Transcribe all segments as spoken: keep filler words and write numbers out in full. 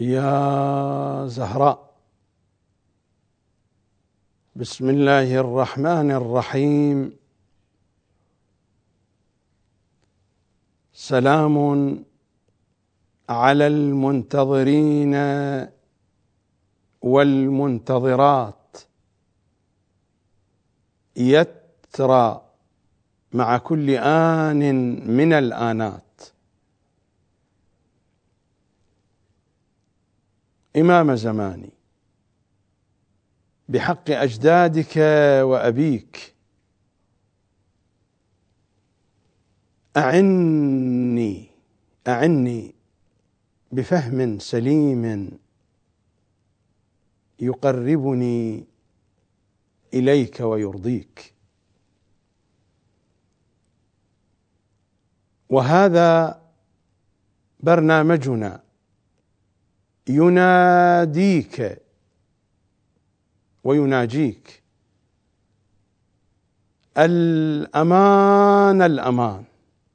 يا زهراء. بسم الله الرحمن الرحيم. سلام على المنتظرين والمنتظرات، يترى مع كل آن من الآنات. إمام زماني، بحق أجدادك وأبيك أعني أعني بفهم سليم يقربني إليك ويرضيك. وهذا برنامجنا يناديك ويناجيك. الأمان الأمان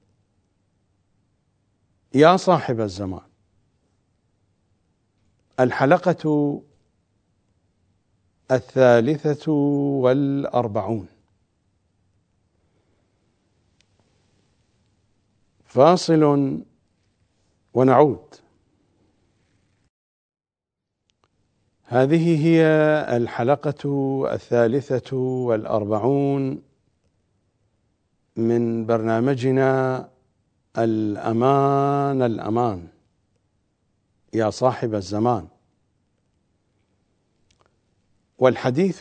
يا صاحب الزمان. الحلقة الثالثة والأربعون. فاصل ونعود. هذه هي الحلقة الثالثة والأربعون من برنامجنا الأمان الأمان يا صاحب الزمان. والحديث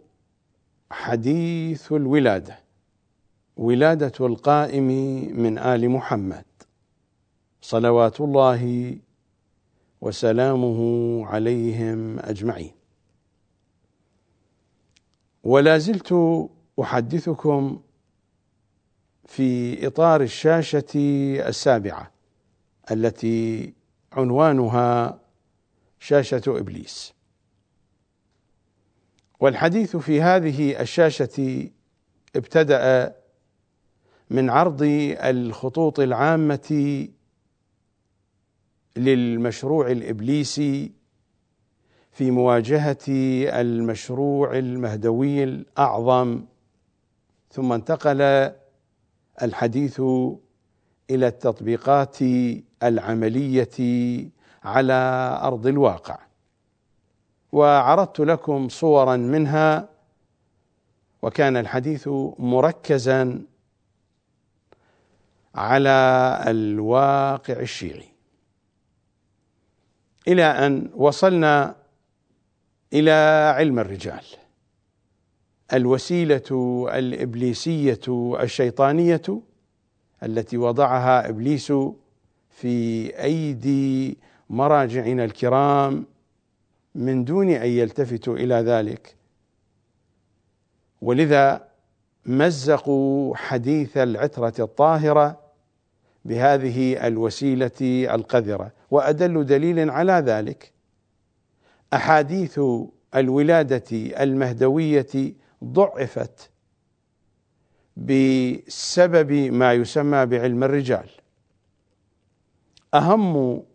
حديث الولادة، ولادة القائم من آل محمد صلوات الله وسلامه عليهم أجمعين. ولا زلت أحدثكم في إطار الشاشة السابعة التي عنوانها شاشة إبليس. والحديث في هذه الشاشة ابتدأ من عرض الخطوط العامة للمشروع الإبليسي في مواجهة المشروع المهدوي الأعظم، ثم انتقل الحديث إلى التطبيقات العملية على أرض الواقع، وعرضت لكم صورا منها، وكان الحديث مركزا على الواقع الشيعي، إلى أن وصلنا إلى علم الرجال، الوسيلة الإبليسية الشيطانية التي وضعها إبليس في أيدي مراجعنا الكرام من دون أن يلتفتوا إلى ذلك. ولذا مزقوا حديث العترة الطاهرة بهذه الوسيلة القذرة. وأدل دليل على ذلك أحاديث الولادة المهدوية ضعفت بسبب ما يسمى بعلم الرجال. أهم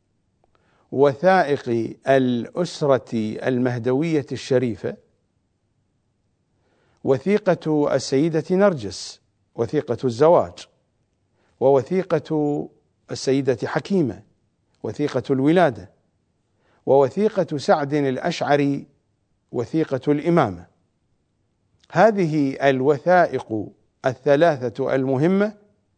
وثائق الأسرة المهدوية الشريفة وثيقة السيدة نرجس، وثيقة الزواج، ووثيقة السيدة حكيمة، وثيقة الولادة، ووثيقة سعد الأشعري، وثيقة الإمامة. هذه الوثائق الثلاثة المهمة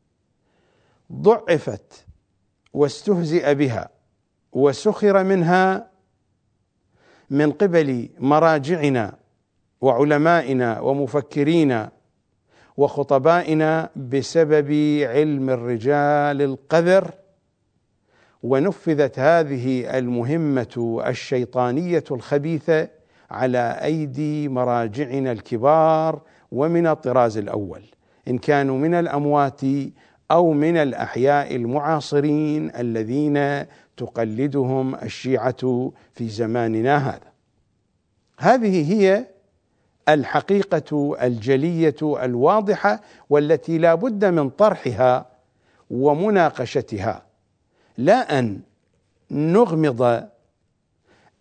ضعفت واستهزئ بها وسخر منها من قبل مراجعنا وعلمائنا ومفكرينا وخطبائنا بسبب علم الرجال القذر. ونفذت هذه المهمة الشيطانية الخبيثة على أيدي مراجعنا الكبار ومن الطراز الأول، إن كانوا من الأموات أو من الأحياء المعاصرين الذين تقلدهم الشيعة في زماننا هذا. هذه هي الحقيقة الجلية الواضحة، والتي لا بد من طرحها ومناقشتها، لا أن نغمض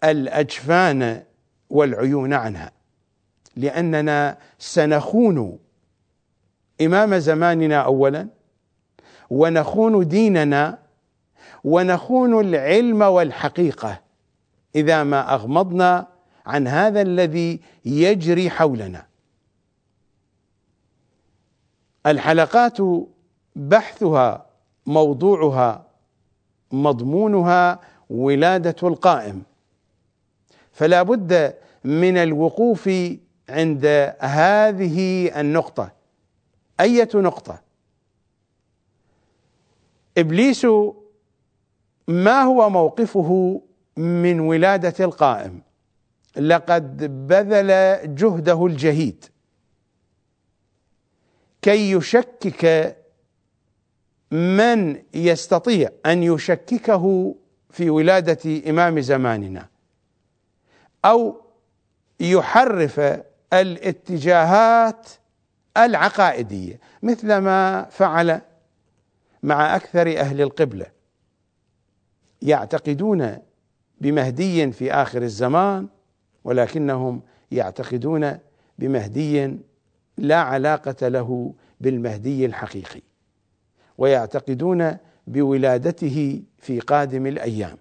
الأجفان والعيون عنها، لأننا سنخون إمام زماننا أولا، ونخون ديننا، ونخون العلم والحقيقة إذا ما أغمضنا عن هذا الذي يجري حولنا. الحلقات بحثها، موضوعها، مضمونها ولادة القائم، فلا بد من الوقوف عند هذه النقطة. أية نقطة؟ إبليس ما هو موقفه من ولادة القائم؟ لقد بذل جهده الجهيد كي يشكك من يستطيع أن يشككه في ولادة إمام زماننا، أو يحرف الاتجاهات العقائدية، مثل ما فعل مع أكثر أهل القبلة. يعتقدون بمهدي في آخر الزمان، ولكنهم يعتقدون بمهدي لا علاقة له بالمهدي الحقيقي، ويعتقدون بولادته في قادم الأيام.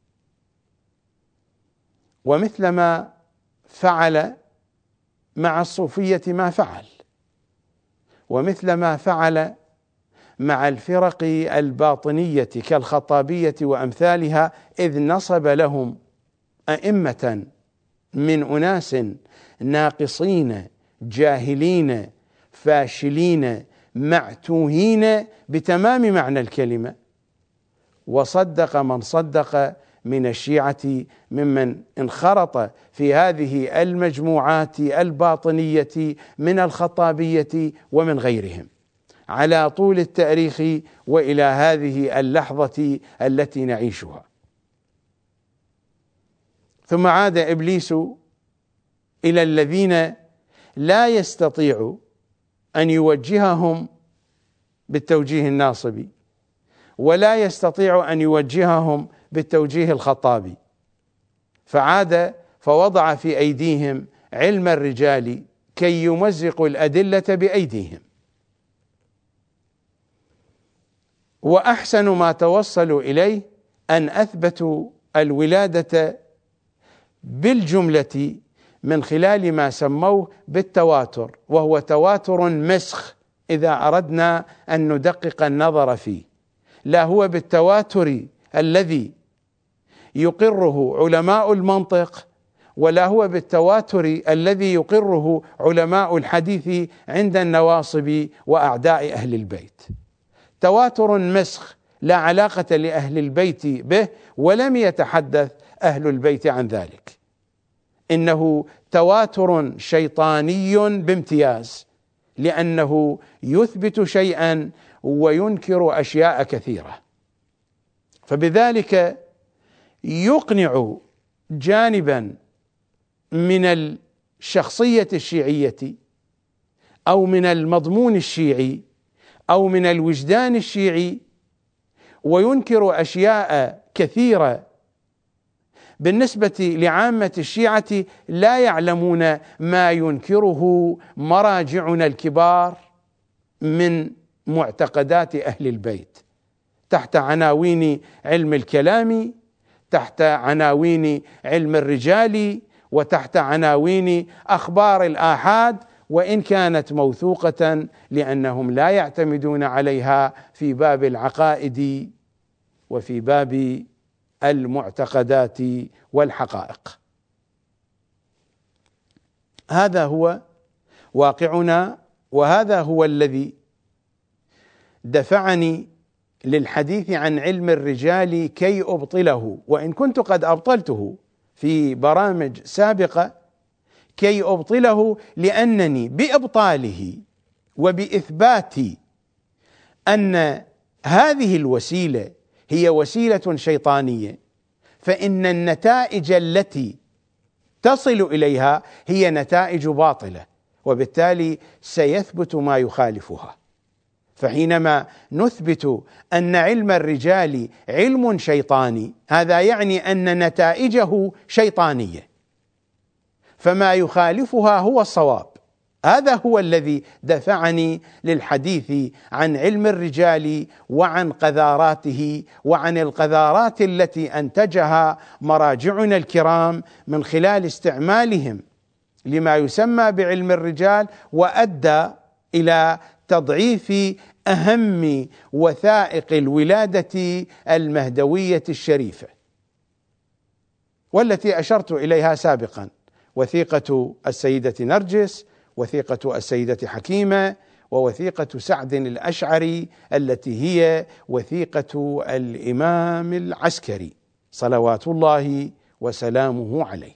ومثلما فعل مع الصوفية ما فعل، ومثلما فعل مع الفرق الباطنية كالخطابية وأمثالها، إذ نصب لهم أئمة من أناس ناقصين جاهلين فاشلين معتوهين بتمام معنى الكلمة. وصدق من صدق من الشيعة ممن انخرط في هذه المجموعات الباطنية من الخطابية ومن غيرهم على طول التاريخ وإلى هذه اللحظة التي نعيشها. ثم عاد إبليس إلى الذين لا يستطيع أن يوجههم بالتوجيه الناصبي، ولا يستطيع أن يوجههم بالتوجيه الخطابي، فعاد فوضع في أيديهم علم الرجال كي يمزقوا الأدلة بأيديهم. وأحسن ما توصلوا إليه أن أثبتوا الولادة بالجملة من خلال ما سموه بالتواتر، وهو تواتر مسخ إذا أردنا أن ندقق النظر فيه. لا هو بالتواتر الذي يقره علماء المنطق، ولا هو بالتواتر الذي يقره علماء الحديث عند النواصب وأعداء أهل البيت. تواتر مسخ لا علاقة لأهل البيت به، ولم يتحدث أهل البيت عن ذلك. إنه تواتر شيطاني بامتياز، لأنه يثبت شيئا وينكر أشياء كثيرة، فبذلك يقنع جانبا من الشخصية الشيعية أو من المضمون الشيعي أو من الوجدان الشيعي، وينكر أشياء كثيرة بالنسبة لعامة الشيعة لا يعلمون ما ينكره مراجعنا الكبار من معتقدات أهل البيت، تحت عناوين علم الكلام، تحت عناوين علم الرجال، وتحت عناوين أخبار الآحاد، وإن كانت موثوقة، لأنهم لا يعتمدون عليها في باب العقائد وفي باب المعتقدات والحقائق. هذا هو واقعنا، وهذا هو الذي دفعني للحديث عن علم الرجال كي أبطله، وإن كنت قد أبطلته في برامج سابقة، كي أبطله لأنني بإبطاله وبإثبات أن هذه الوسيلة هي وسيلة شيطانية، فإن النتائج التي تصل إليها هي نتائج باطلة، وبالتالي سيثبت ما يخالفها. فحينما نثبت أن علم الرجال علم شيطاني هذا يعني أن نتائجه شيطانية، فما يخالفها هو الصواب. هذا هو الذي دفعني للحديث عن علم الرجال وعن قذاراته وعن القذارات التي أنتجها مراجعنا الكرام من خلال استعمالهم لما يسمى بعلم الرجال، وأدى إلى تضعيف أهم وثائق الولادة المهدوية الشريفة، والتي أشرت إليها سابقا: وثيقة السيدة نرجس، وثيقة السيدة حكيمة، ووثيقة سعد الأشعري التي هي وثيقة الإمام العسكري صلوات الله وسلامه عليه.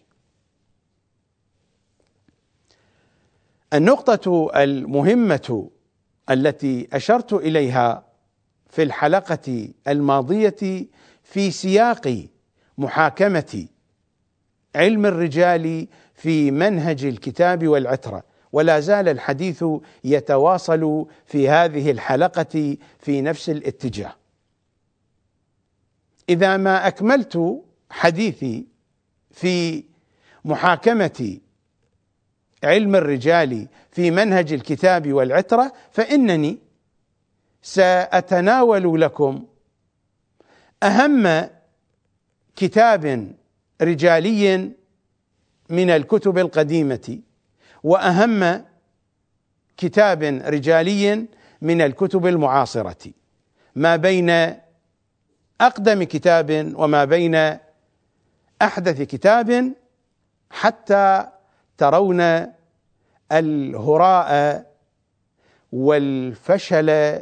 النقطة المهمة التي أشرت إليها في الحلقة الماضية في سياق محاكمة علم الرجال في منهج الكتاب والعترة، ولا زال الحديث يتواصل في هذه الحلقة في نفس الاتجاه. إذا ما أكملت حديثي في محاكمة علم الرجال في منهج الكتاب والعترة، فإنني سأتناول لكم أهم كتاب رجالي من الكتب القديمة، وأهم كتاب رجالي من الكتب المعاصرة، ما بين أقدم كتاب وما بين أحدث كتاب، حتى ترون الهراء والفشل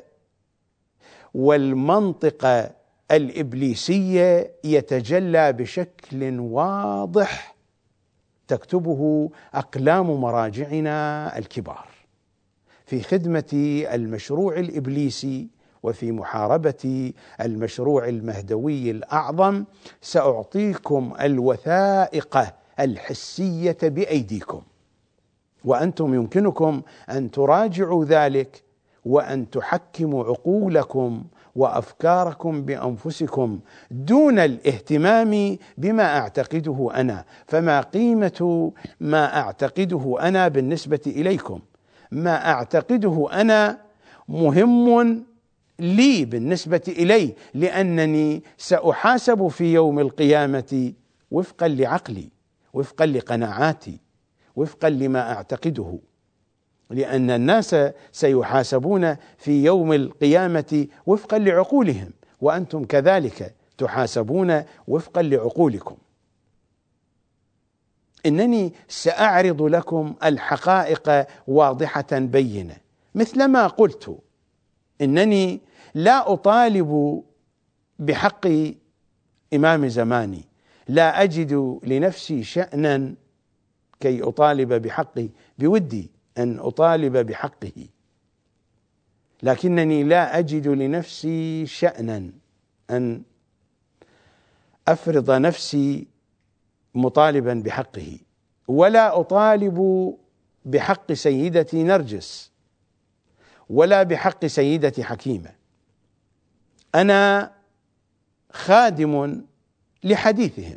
والمنطق الإبليسية يتجلى بشكل واضح تكتبه أقلام مراجعنا الكبار في خدمة المشروع الإبليسي وفي محاربة المشروع المهدوي الأعظم. سأعطيكم الوثائق الحسية بأيديكم، وأنتم يمكنكم أن تراجعوا ذلك وأن تحكموا عقولكم وأفكاركم بأنفسكم دون الاهتمام بما أعتقده أنا. فما قيمة ما أعتقده أنا بالنسبة إليكم؟ ما أعتقده أنا مهم لي بالنسبة إلي، لأنني سأحاسب في يوم القيامة وفقا لعقلي، وفقا لقناعاتي، وفقا لما أعتقده، لأن الناس سيحاسبون في يوم القيامة وفقا لعقولهم، وأنتم كذلك تحاسبون وفقا لعقولكم. إنني سأعرض لكم الحقائق واضحة بينة، مثلما قلت إنني لا أطالب بحق إمام زماني، لا أجد لنفسي شأنا كي أطالب بحقي، بودي أن أطالب بحقه، لكنني لا أجد لنفسي شأنا أن أفرض نفسي مطالبا بحقه، ولا أطالب بحق سيدتي نرجس ولا بحق سيدتي حكيمة. أنا خادم لحديثهم،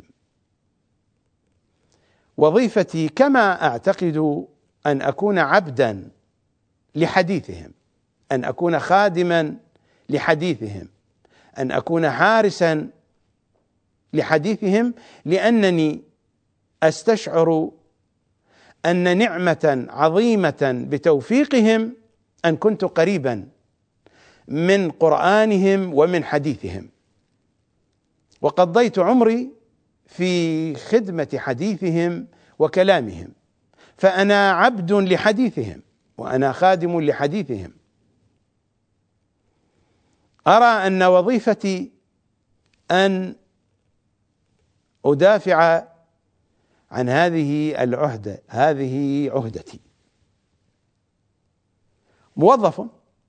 وظيفتي كما أعتقد أن أكون عبدا لحديثهم، أن أكون خادما لحديثهم، أن أكون حارسا لحديثهم، لأنني أستشعر أن نعمة عظيمة بتوفيقهم أن كنت قريبا من قرآنهم ومن حديثهم، وقضيت عمري في خدمة حديثهم وكلامهم، فأنا عبد لحديثهم وأنا خادم لحديثهم. أرى أن وظيفتي أن أدافع عن هذه العهدة، هذه عهدتي. موظف،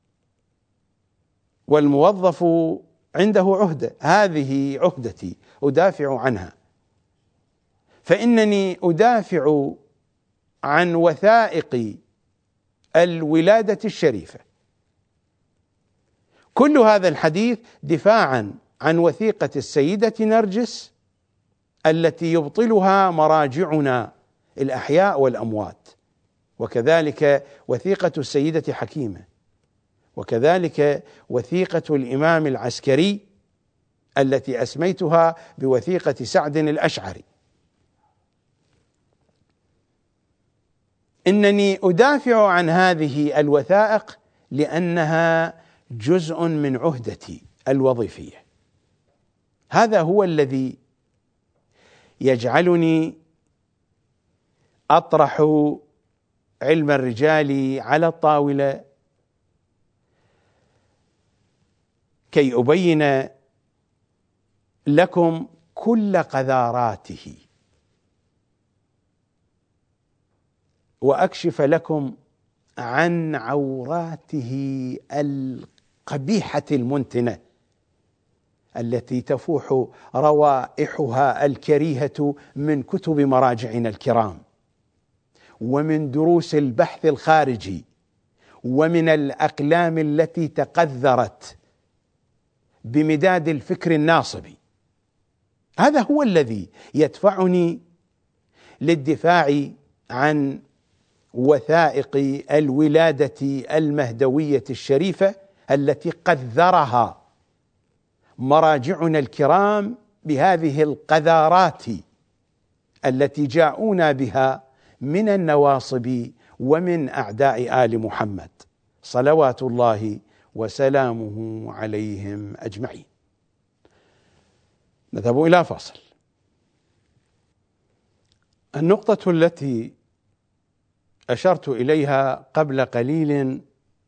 والموظف عنده عهدة، هذه عهدتي أدافع عنها، فإنني أدافع عن وثائق الولادة الشريفة، كل هذا الحديث دفاعا عن وثيقة السيدة نرجس التي يبطلها مراجعنا الأحياء والأموات، وكذلك وثيقة السيدة حكيمة، وكذلك وثيقة الإمام العسكري التي أسميتها بوثيقة سعد الأشعري. إنني أدافع عن هذه الوثائق لأنها جزء من عهدتي الوظيفية. هذا هو الذي يجعلني أطرح علم الرجال على الطاولة كي أبين لكم كل قذاراته وأكشف لكم عن عوراته القبيحة المنتنة التي تفوح روائحها الكريهة من كتب مراجعنا الكرام، ومن دروس البحث الخارجي، ومن الأقلام التي تقذرت بمداد الفكر الناصبي. هذا هو الذي يدفعني للدفاع عن وثائق الولادة المهدوية الشريفة التي قذرها مراجعنا الكرام بهذه القذارات التي جاءونا بها من النواصب ومن أعداء آل محمد صلوات الله وسلامه عليهم أجمعين. نذهب إلى فاصل. النقطة التي أشرت إليها قبل قليل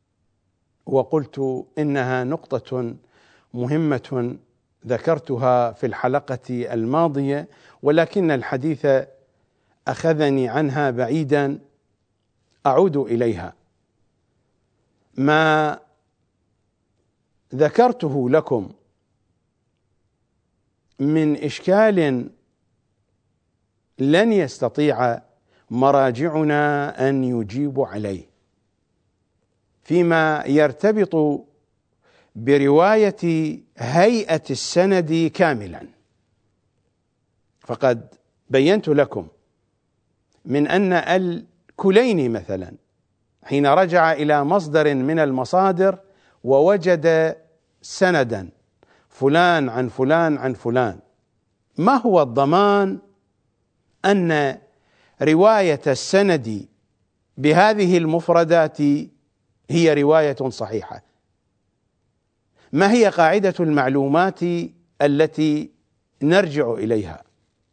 وقلت إنها نقطة مهمة ذكرتها في الحلقة الماضية، ولكن الحديث أخذني عنها بعيدا، أعود إليها. ما ذكرته لكم من إشكال لن يستطيع مراجعنا أن يجيبوا عليه فيما يرتبط برواية هيئة السند كاملا، فقد بينت لكم من أن الكليني مثلا حين رجع إلى مصدر من المصادر ووجد سندا فلان عن فلان عن فلان، ما هو الضمان أن رواية السند بهذه المفردات هي رواية صحيحة؟ ما هي قاعدة المعلومات التي نرجع إليها؟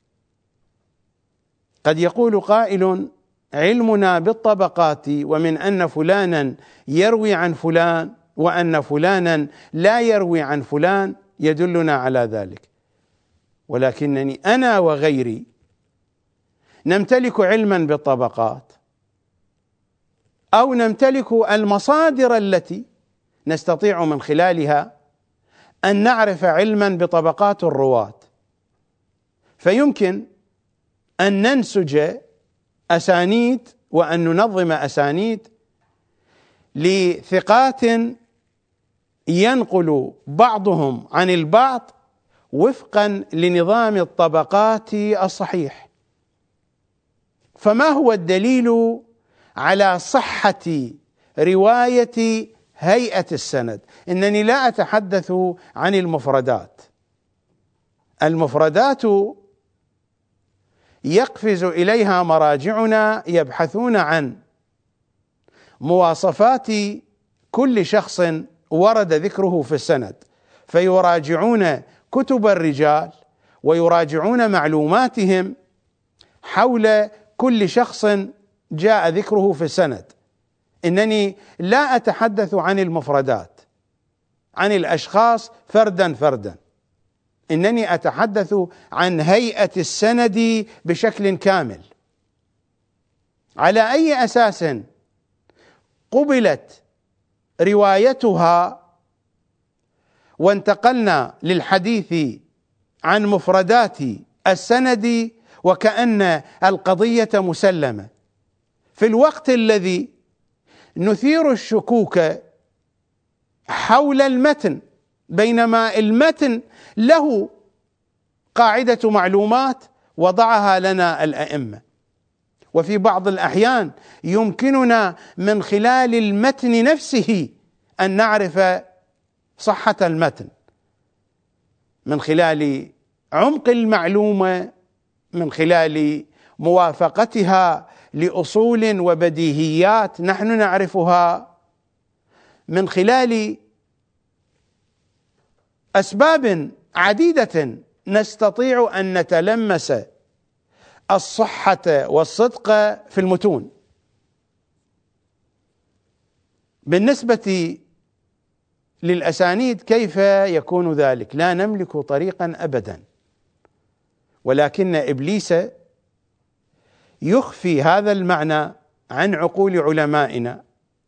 قد يقول قائل: علمنا بالطبقات ومن أن فلانا يروي عن فلان وأن فلانا لا يروي عن فلان يدلنا على ذلك، ولكنني أنا وغيري نمتلك علما بالطبقات أو نمتلك المصادر التي نستطيع من خلالها أن نعرف علما بطبقات الرواة، فيمكن أن ننسج أسانيد وأن ننظم أسانيد لثقات ينقل بعضهم عن البعض وفقا لنظام الطبقات الصحيح. فما هو الدليل على صحة رواية هيئة السند؟ إنني لا أتحدث عن المفردات. المفردات يقفز إليها مراجعنا يبحثون عن مواصفات كل شخص ورد ذكره في السند، فيراجعون كتب الرجال ويراجعون معلوماتهم حول كل شخص جاء ذكره في السند. إنني لا أتحدث عن المفردات، عن الأشخاص فردا فردا، إنني أتحدث عن هيئة السند بشكل كامل. على أي أساس قبلت روايتها وانتقلنا للحديث عن مفردات السند وكأن القضية مسلمة، في الوقت الذي نثير الشكوك حول المتن، بينما المتن له قاعدة معلومات وضعها لنا الأئمة. وفي بعض الأحيان يمكننا من خلال المتن نفسه أن نعرف صحة المتن، من خلال عمق المعلومة، من خلال موافقتها لأصول وبديهيات نحن نعرفها، من خلال أسباب عديدة نستطيع أن نتلمس الصحة والصدق في المتون. بالنسبة للأسانيد كيف يكون ذلك؟ لا نملك طريقا أبدا، ولكن إبليس يخفي هذا المعنى عن عقول علمائنا.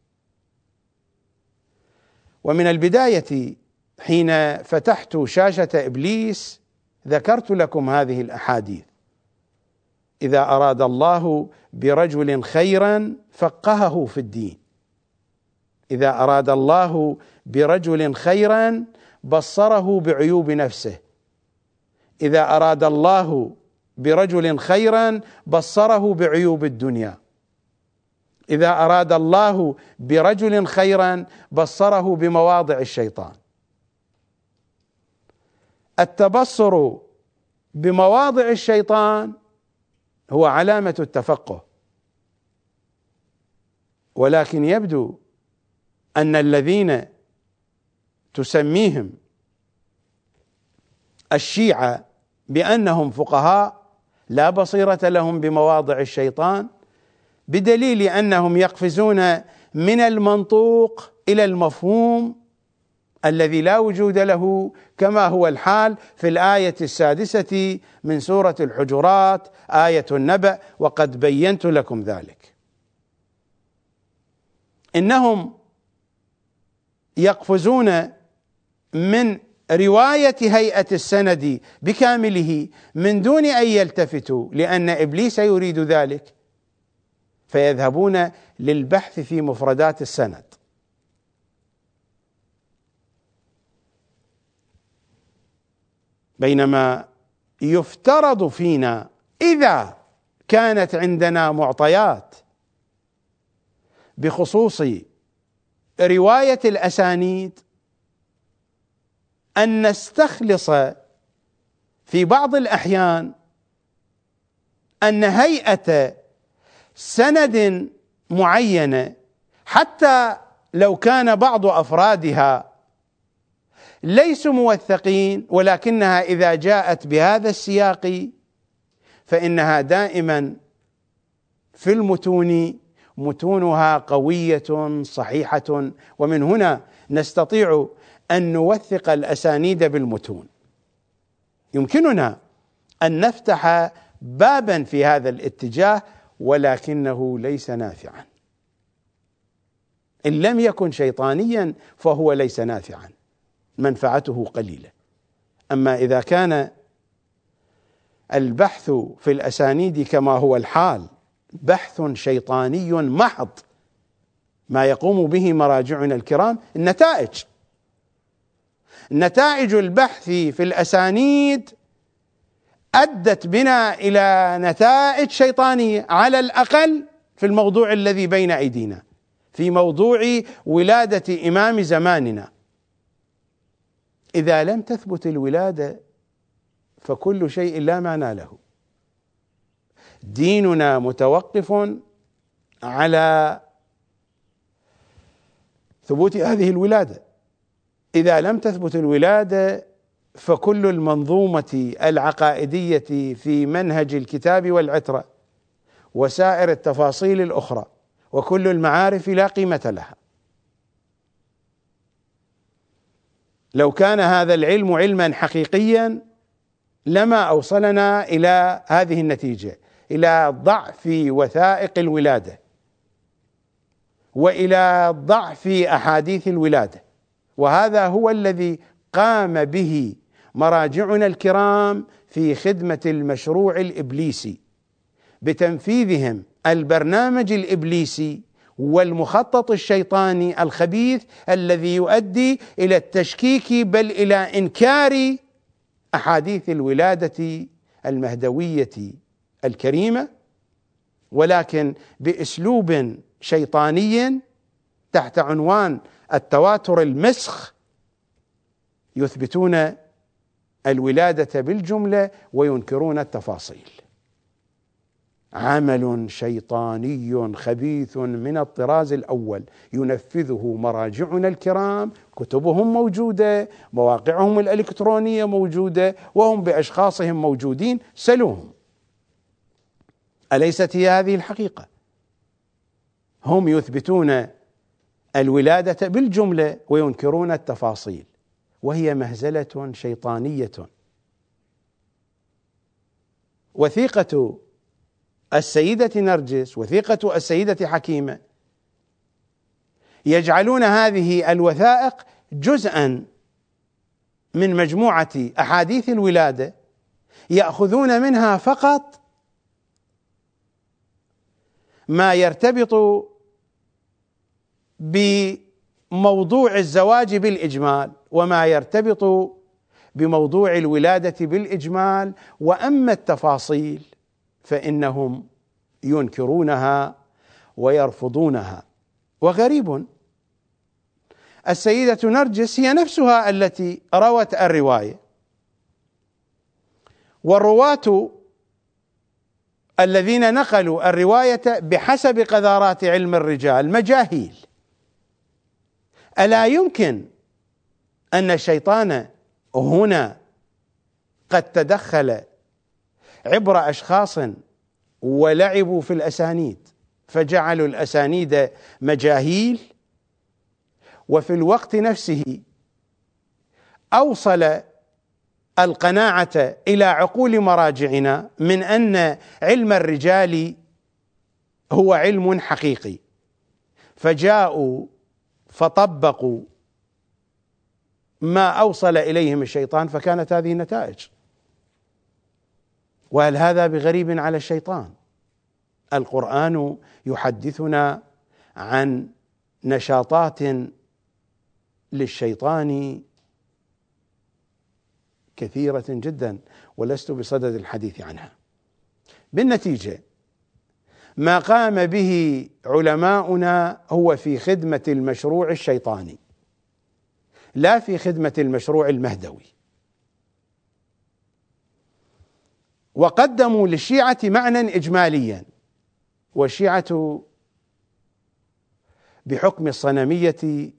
ومن البداية حين فتحت شاشة إبليس ذكرت لكم هذه الأحاديث: إذا أراد الله برجل خيرا فقهه في الدين، إذا أراد الله برجل خيرا بصره بعيوب نفسه، إذا أراد الله برجل خيرا بصره بعيوب الدنيا، إذا أراد الله برجل خيرا بصره بمواضع الشيطان. التبصر بمواضع الشيطان هو علامة التفقه، ولكن يبدو أن الذين تسميهم الشيعة بأنهم فقهاء لا بصيرة لهم بمواضع الشيطان، بدليل أنهم يقفزون من المنطوق إلى المفهوم الذي لا وجود له، كما هو الحال في الآية السادسة من سورة الحجرات، آية النبأ، وقد بينت لكم ذلك. إنهم يقفزون من رواية هيئة السند بكامله من دون أن يلتفتوا، لأن إبليس يريد ذلك، فيذهبون للبحث في مفردات السند. بينما يفترض فينا إذا كانت عندنا معطيات بخصوص رواية الأسانيد أن نستخلص في بعض الأحيان أن هيئة سند معينة حتى لو كان بعض أفرادها ليسوا موثقين، ولكنها إذا جاءت بهذا السياق فإنها دائما في المتون متونها قوية صحيحة، ومن هنا نستطيع أن نوثق الأسانيد بالمتون. يمكننا أن نفتح بابا في هذا الاتجاه، ولكنه ليس نافعا. إن لم يكن شيطانيا فهو ليس نافعا، منفعته قليلة. أما إذا كان البحث في الأسانيد كما هو الحال بحث شيطاني محض، ما يقوم به مراجعنا الكرام، النتائج نتائج البحث في الأسانيد أدت بنا إلى نتائج شيطانية، على الأقل في الموضوع الذي بين أيدينا، في موضوع ولادة إمام زماننا. إذا لم تثبت الولادة فكل شيء لا معنى له. ديننا متوقف على ثبوت هذه الولادة. إذا لم تثبت الولادة فكل المنظومة العقائدية في منهج الكتاب والعترة وسائر التفاصيل الأخرى وكل المعارف لا قيمة لها. لو كان هذا العلم علما حقيقيا لما أوصلنا إلى هذه النتيجة، إلى ضعف وثائق الولادة وإلى ضعف أحاديث الولادة. وهذا هو الذي قام به مراجعنا الكرام في خدمة المشروع الإبليسي، بتنفيذهم البرنامج الإبليسي والمخطط الشيطاني الخبيث الذي يؤدي إلى التشكيك بل إلى إنكار أحاديث الولادة المهدوية الكريمة، ولكن بأسلوب شيطاني تحت عنوان التواتر المسخ يثبتون الولادة بالجملة وينكرون التفاصيل. عمل شيطاني خبيث من الطراز الأول ينفذه مراجعنا الكرام، كتبهم موجودة، مواقعهم الإلكترونية موجودة، وهم بأشخاصهم موجودين، سلوهم. أليست هي هذه الحقيقة؟ هم يثبتون الولادة بالجملة وينكرون التفاصيل، وهي مهزلة شيطانية. وثيقة السيدة نرجس، وثيقة السيدة حكيمة، يجعلون هذه الوثائق جزءا من مجموعة أحاديث الولادة، يأخذون منها فقط ما يرتبط بموضوع الزواج بالإجمال وما يرتبط بموضوع الولادة بالإجمال، وأما التفاصيل فإنهم ينكرونها ويرفضونها. وغريب، السيدة نرجس هي نفسها التي روت الرواية، والرواة الذين نقلوا الرواية بحسب قذارات علم الرجال مجاهيل. ألا يمكن أن الشيطان هنا قد تدخل عبر أشخاص ولعبوا في الأسانيد فجعلوا الأسانيد مجاهيل، وفي الوقت نفسه أوصل القناعة إلى عقول مراجعنا من أن علم الرجال هو علم حقيقي، فجاءوا فطبقوا ما أوصل إليهم الشيطان، فكانت هذه النتائج. وهل هذا بغريب على الشيطان؟ القرآن يحدثنا عن نشاطات للشيطان كثيرة جدا، ولست بصدد الحديث عنها. بالنتيجة ما قام به علماؤنا هو في خدمة المشروع الشيطاني، لا في خدمة المشروع المهدوي. وقدموا للشيعة معنى إجماليا، والشيعة بحكم الصنمية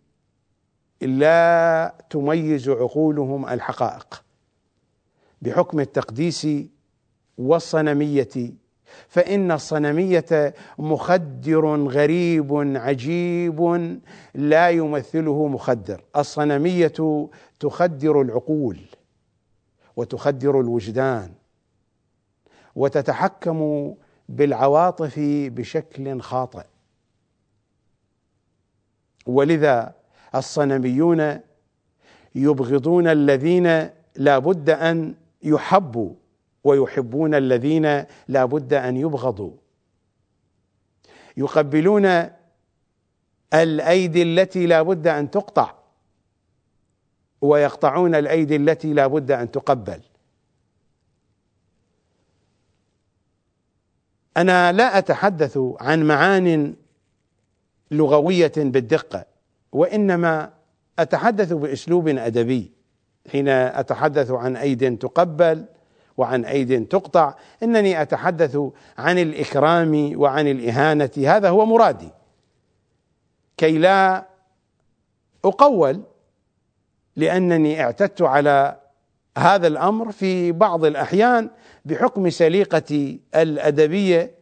لا تميز عقولهم الحقائق، بحكم التقديس والصنمية، فإن الصنمية مخدر غريب عجيب لا يمثله مخدر. الصنمية تخدر العقول وتخدر الوجدان وتتحكم بالعواطف بشكل خاطئ، ولذا الصنميون يبغضون الذين لا بد أن يحبوا ويحبون الذين لا بد أن يبغضوا، يقبلون الأيدي التي لا بد أن تقطع ويقطعون الأيدي التي لا بد أن تقبل. أنا لا أتحدث عن معان لغوية بالدقة، وإنما أتحدث بأسلوب أدبي حين أتحدث عن أيد تقبل وعن أيد تقطع. إنني أتحدث عن الإكرام وعن الإهانة، هذا هو مرادي، كي لا أقول، لأنني اعتدت على هذا الأمر في بعض الأحيان بحكم سليقتي الأدبية.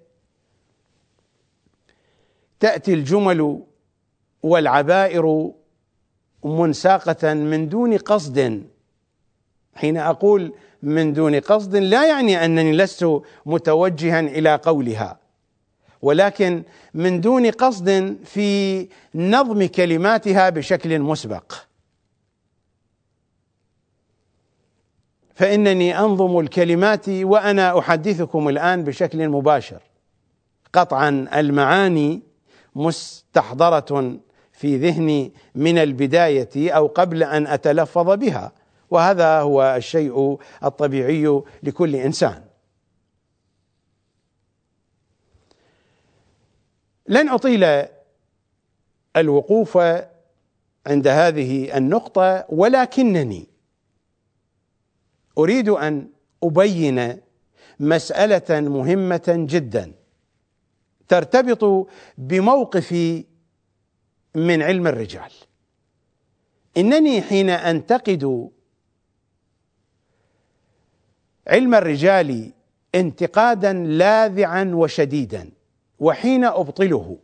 تأتي الجمل والعبائر منساقة من دون قصد. حين أقول من دون قصد لا يعني أنني لست متوجها إلى قولها، ولكن من دون قصد في نظم كلماتها بشكل مسبق. فإنني أنظم الكلمات وأنا أحدثكم الآن بشكل مباشر. قطعا المعاني مستحضرة في ذهني من البداية أو قبل أن أتلفظ بها، وهذا هو الشيء الطبيعي لكل إنسان. لن أطيل الوقوف عند هذه النقطة، ولكنني أريد أن أبين مسألة مهمة جدا ترتبط بموقفي من علم الرجال. إنني حين أنتقد علم الرجال انتقادا لاذعا وشديدا، وحين أبطله،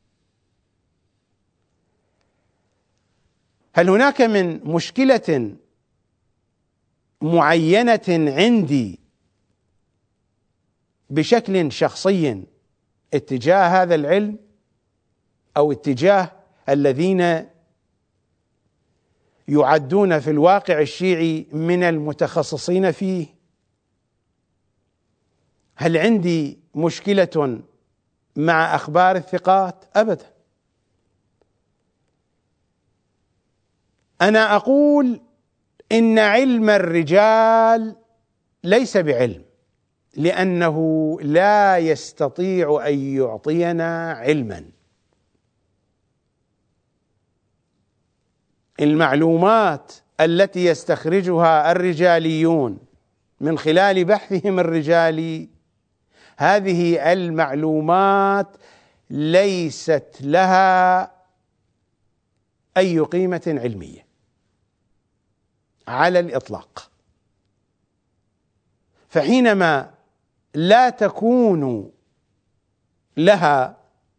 هل هناك من مشكلة معينة عندي بشكل شخصي اتجاه هذا العلم أو اتجاه الذين يعدون في الواقع الشيعي من المتخصصين فيه؟ هل عندي مشكلة مع أخبار الثقات؟ أبدا. أنا أقول إن علم الرجال ليس بعلم، لأنه لا يستطيع أن يعطينا علما. المعلومات التي يستخرجها الرجاليون من خلال بحثهم الرجالي، هذه المعلومات ليست لها أي قيمة علمية على الإطلاق. فحينما لا تكون لها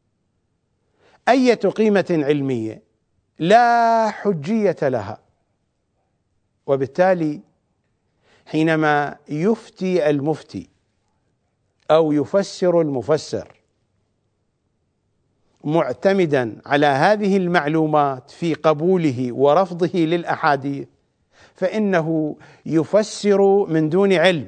أي قيمة علمية لا حجية لها، وبالتالي حينما يفتي المفتي أو يفسر المفسر معتمدا على هذه المعلومات في قبوله ورفضه للأحاديث، فإنه يفسر من دون علم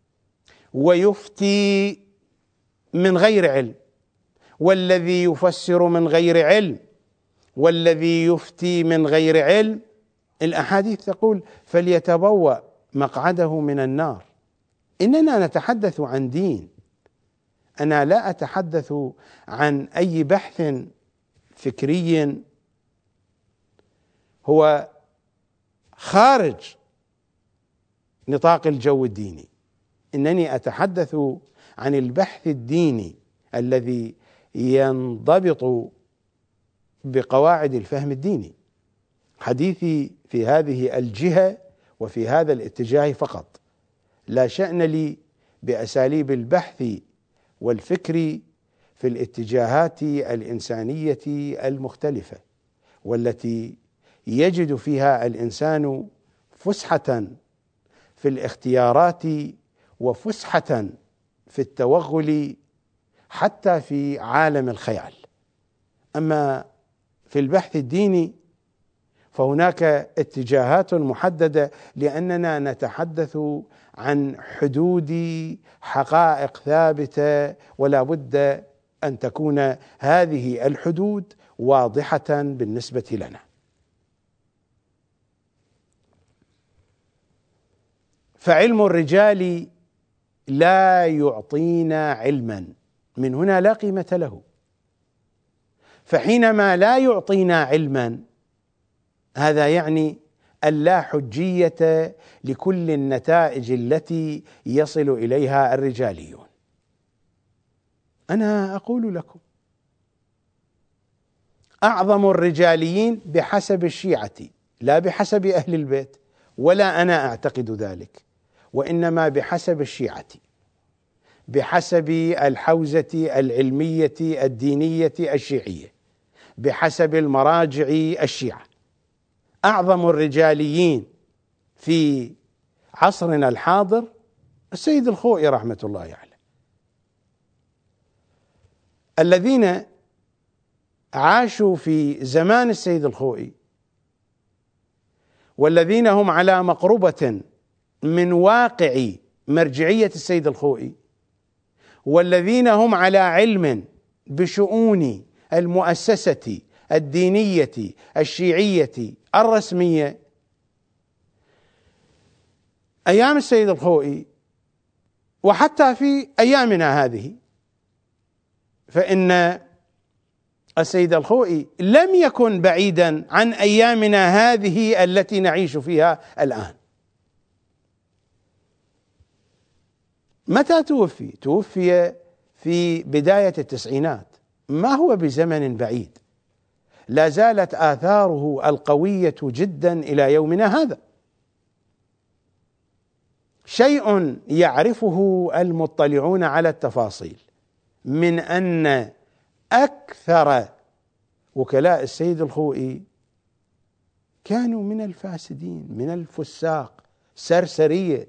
ويفتي من غير علم، والذي يفسر من غير علم والذي يفتي من غير علم، الأحاديث تقول فليتبوأ مقعده من النار. إننا نتحدث عن دين، أنا لا أتحدث عن أي بحث فكري هو خارج نطاق الجو الديني، إنني أتحدث عن البحث الديني الذي ينضبط بقواعد الفهم الديني. حديثي في هذه الجهة وفي هذا الاتجاه فقط، لا شأن لي بأساليب البحث والفكر في الاتجاهات الإنسانية المختلفة، والتي يجد فيها الإنسان فسحة في الاختيارات وفسحة في التوغل حتى في عالم الخيال. أما في البحث الديني فهناك اتجاهات محددة، لأننا نتحدث عن حدود حقائق ثابتة، ولا بد أن تكون هذه الحدود واضحة بالنسبة لنا. فعلم الرجال لا يعطينا علما، من هنا لا قيمة له. فحينما لا يعطينا علما، هذا يعني اللا حجية لكل النتائج التي يصل إليها الرجاليون. أنا أقول لكم أعظم الرجاليين بحسب الشيعة، لا بحسب أهل البيت، ولا أنا أعتقد ذلك، وإنما بحسب الشيعة، بحسب الحوزة العلمية الدينية الشيعية، بحسب المراجع الشيعة. أعظم الرجاليين في عصرنا الحاضر السيد الخوئي رحمة الله عليه، الذين عاشوا في زمان السيد الخوئي، والذين هم على مقربة من واقع مرجعية السيد الخوئي، والذين هم على علم بشؤون المؤسسة الدينية الشيعية الرسمية أيام السيد الخوئي وحتى في أيامنا هذه، فإن السيد الخوئي لم يكن بعيدا عن أيامنا هذه التي نعيش فيها الآن. متى توفي؟ توفي في بداية التسعينات، ما هو بزمن بعيد، لا زالت آثاره القوية جدا إلى يومنا هذا. شيء يعرفه المطلعون على التفاصيل من أن أكثر وكلاء السيد الخوئي كانوا من الفاسدين، من الفساق، سرسرية،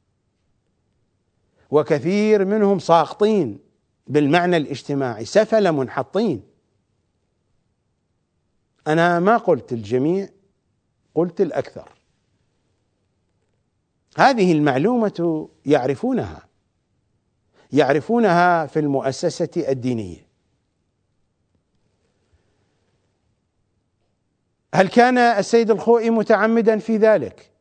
وكثير منهم ساقطين بالمعنى الاجتماعي، سفل منحطين. أنا ما قلت الجميع، قلت الأكثر. هذه المعلومة يعرفونها يعرفونها في المؤسسة الدينية. هل كان السيد الخوئي متعمدا في ذلك؟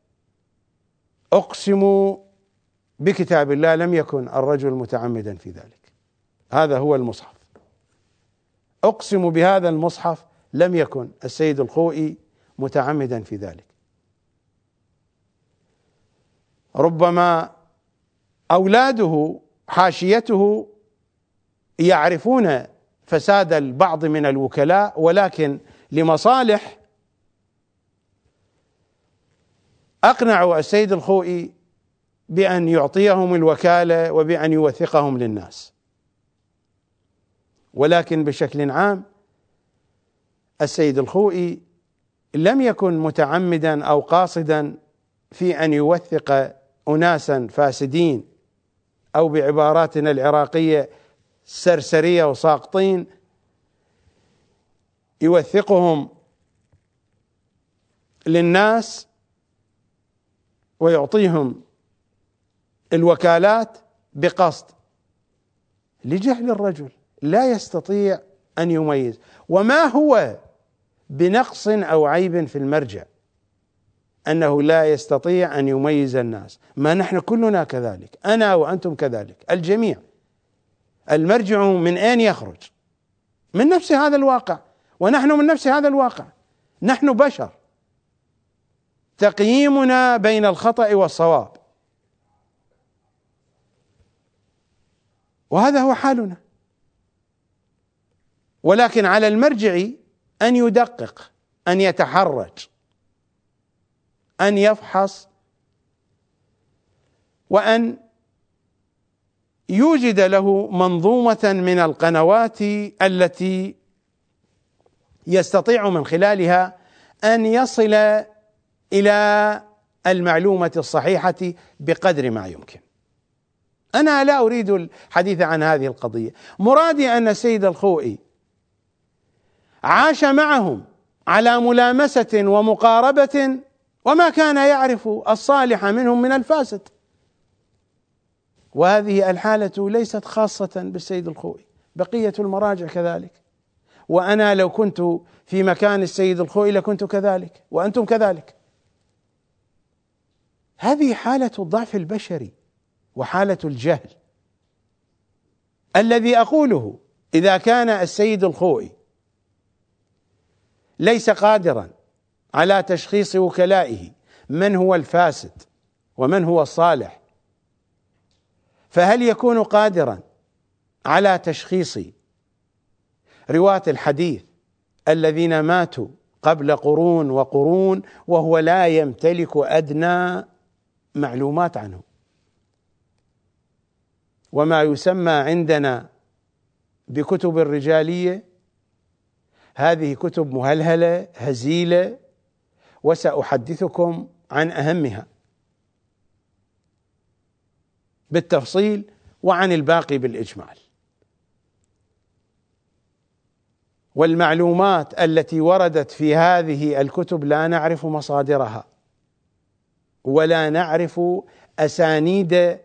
أقسم بكتاب الله لم يكن الرجل متعمدا في ذلك. هذا هو المصحف، أقسم بهذا المصحف لم يكن السيد الخوئي متعمدا في ذلك. ربما أولاده حاشيته يعرفون فساد البعض من الوكلاء، ولكن لمصالح أقنعوا السيد الخوئي بأن يعطيهم الوكالة وبأن يوثقهم للناس. ولكن بشكل عام السيد الخوئي لم يكن متعمدا أو قاصدا في أن يوثق أناسا فاسدين، أو بعباراتنا العراقية سرسرية وساقطين، يوثقهم للناس ويعطيهم الوكالات بقصد، لجهل الرجل لا يستطيع أن يميز. وما هو بنقص أو عيب في المرجع أنه لا يستطيع أن يميز الناس، ما نحن كلنا كذلك، أنا وأنتم كذلك، الجميع. المرجع من أين يخرج؟ من نفس هذا الواقع، ونحن من نفس هذا الواقع، نحن بشر، تقييمنا بين الخطأ والصواب، وهذا هو حالنا. ولكن على المرجع أن يدقق، أن يتحرج، أن يفحص، وأن يوجد له منظومة من القنوات التي يستطيع من خلالها أن يصل إلى المعلومة الصحيحة بقدر ما يمكن. أنا لا أريد الحديث عن هذه القضية، مرادي أن السيد الخوئي عاش معهم على ملامسة ومقاربة، وما كان يعرف الصالح منهم من الفاسد. وهذه الحالة ليست خاصة بالسيد الخوئي، بقية المراجع كذلك، وأنا لو كنت في مكان السيد الخوئي لكنت كذلك، وأنتم كذلك. هذه حالة الضعف البشري وحالة الجهل الذي أقوله. إذا كان السيد الخوئي ليس قادرا على تشخيص وكلائه من هو الفاسد ومن هو الصالح، فهل يكون قادرا على تشخيص رواة الحديث الذين ماتوا قبل قرون وقرون وهو لا يمتلك أدنى معلومات عنه؟ وما يسمى عندنا بكتب الرجالية، هذه كتب مهلهلة هزيلة، وسأحدثكم عن أهمها بالتفصيل وعن الباقي بالإجمال. والمعلومات التي وردت في هذه الكتب لا نعرف مصادرها ولا نعرف أسانيد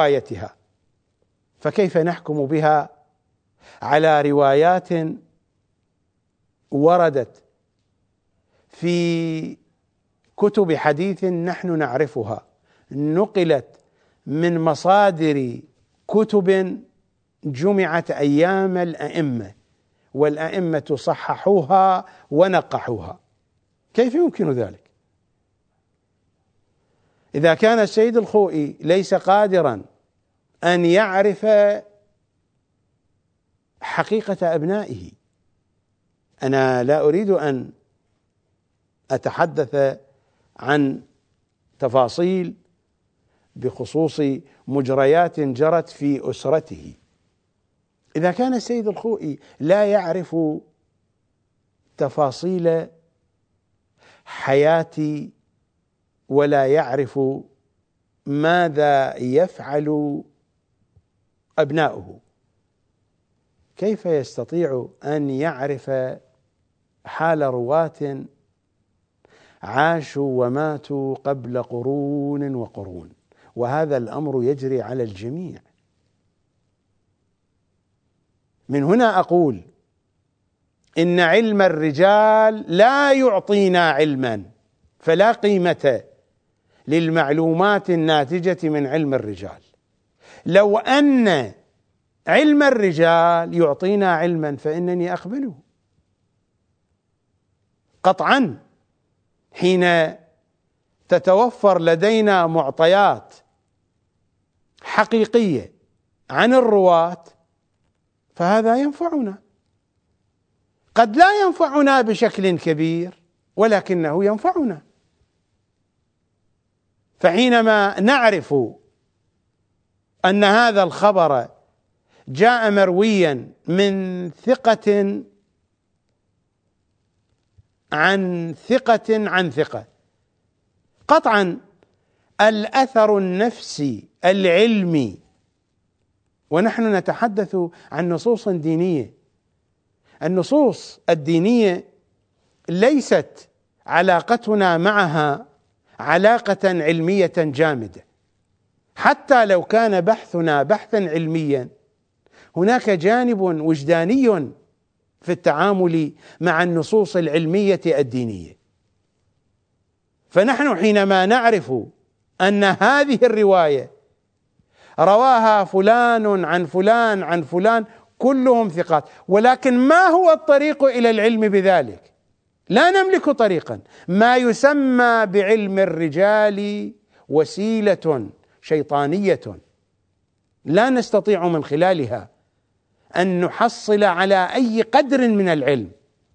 روايتها، فكيف نحكم بها على روايات وردت في كتب حديث نحن نعرفها، نقلت من مصادر كتب جمعت أيام الأئمة، والأئمة صححوها ونقحوها، كيف يمكن ذلك؟ إذا كان السيد الخوئي ليس قادرا أن يعرف حقيقة أبنائه، أنا لا أريد أن أتحدث عن تفاصيل بخصوص مجريات جرت في أسرته. إذا كان السيد الخوئي لا يعرف تفاصيل حياتي ولا يعرف ماذا يفعل أبناؤه، كيف يستطيع أن يعرف حال رواة عاشوا وماتوا قبل قرون وقرون؟ وهذا الأمر يجري على الجميع. من هنا أقول إن علم الرجال لا يعطينا علما، فلا قيمة للمعلومات الناتجة من علم الرجال. لو أن علم الرجال يعطينا علما فإنني أقبله قطعا. حين تتوفر لدينا معطيات حقيقية عن الرواة فهذا ينفعنا، قد لا ينفعنا بشكل كبير ولكنه ينفعنا. فحينما نعرف أن هذا الخبر جاء مرويا من ثقة عن ثقة عن ثقة، قطعا الأثر النفسي العلمي، ونحن نتحدث عن نصوص دينية، النصوص الدينية ليست علاقتنا معها علاقة علمية جامدة، حتى لو كان بحثنا بحثا علميا هناك جانب وجداني في التعامل مع النصوص العلمية الدينية. فنحن حينما نعرف أن هذه الرواية رواها فلان عن فلان عن فلان كلهم ثقات، ولكن ما هو الطريق إلى العلم بذلك؟ لا نملك طريقا. ما يسمى بعلم الرجال وسيلة شيطانية لا نستطيع من خلالها أن نحصل على أي قدر من العلم.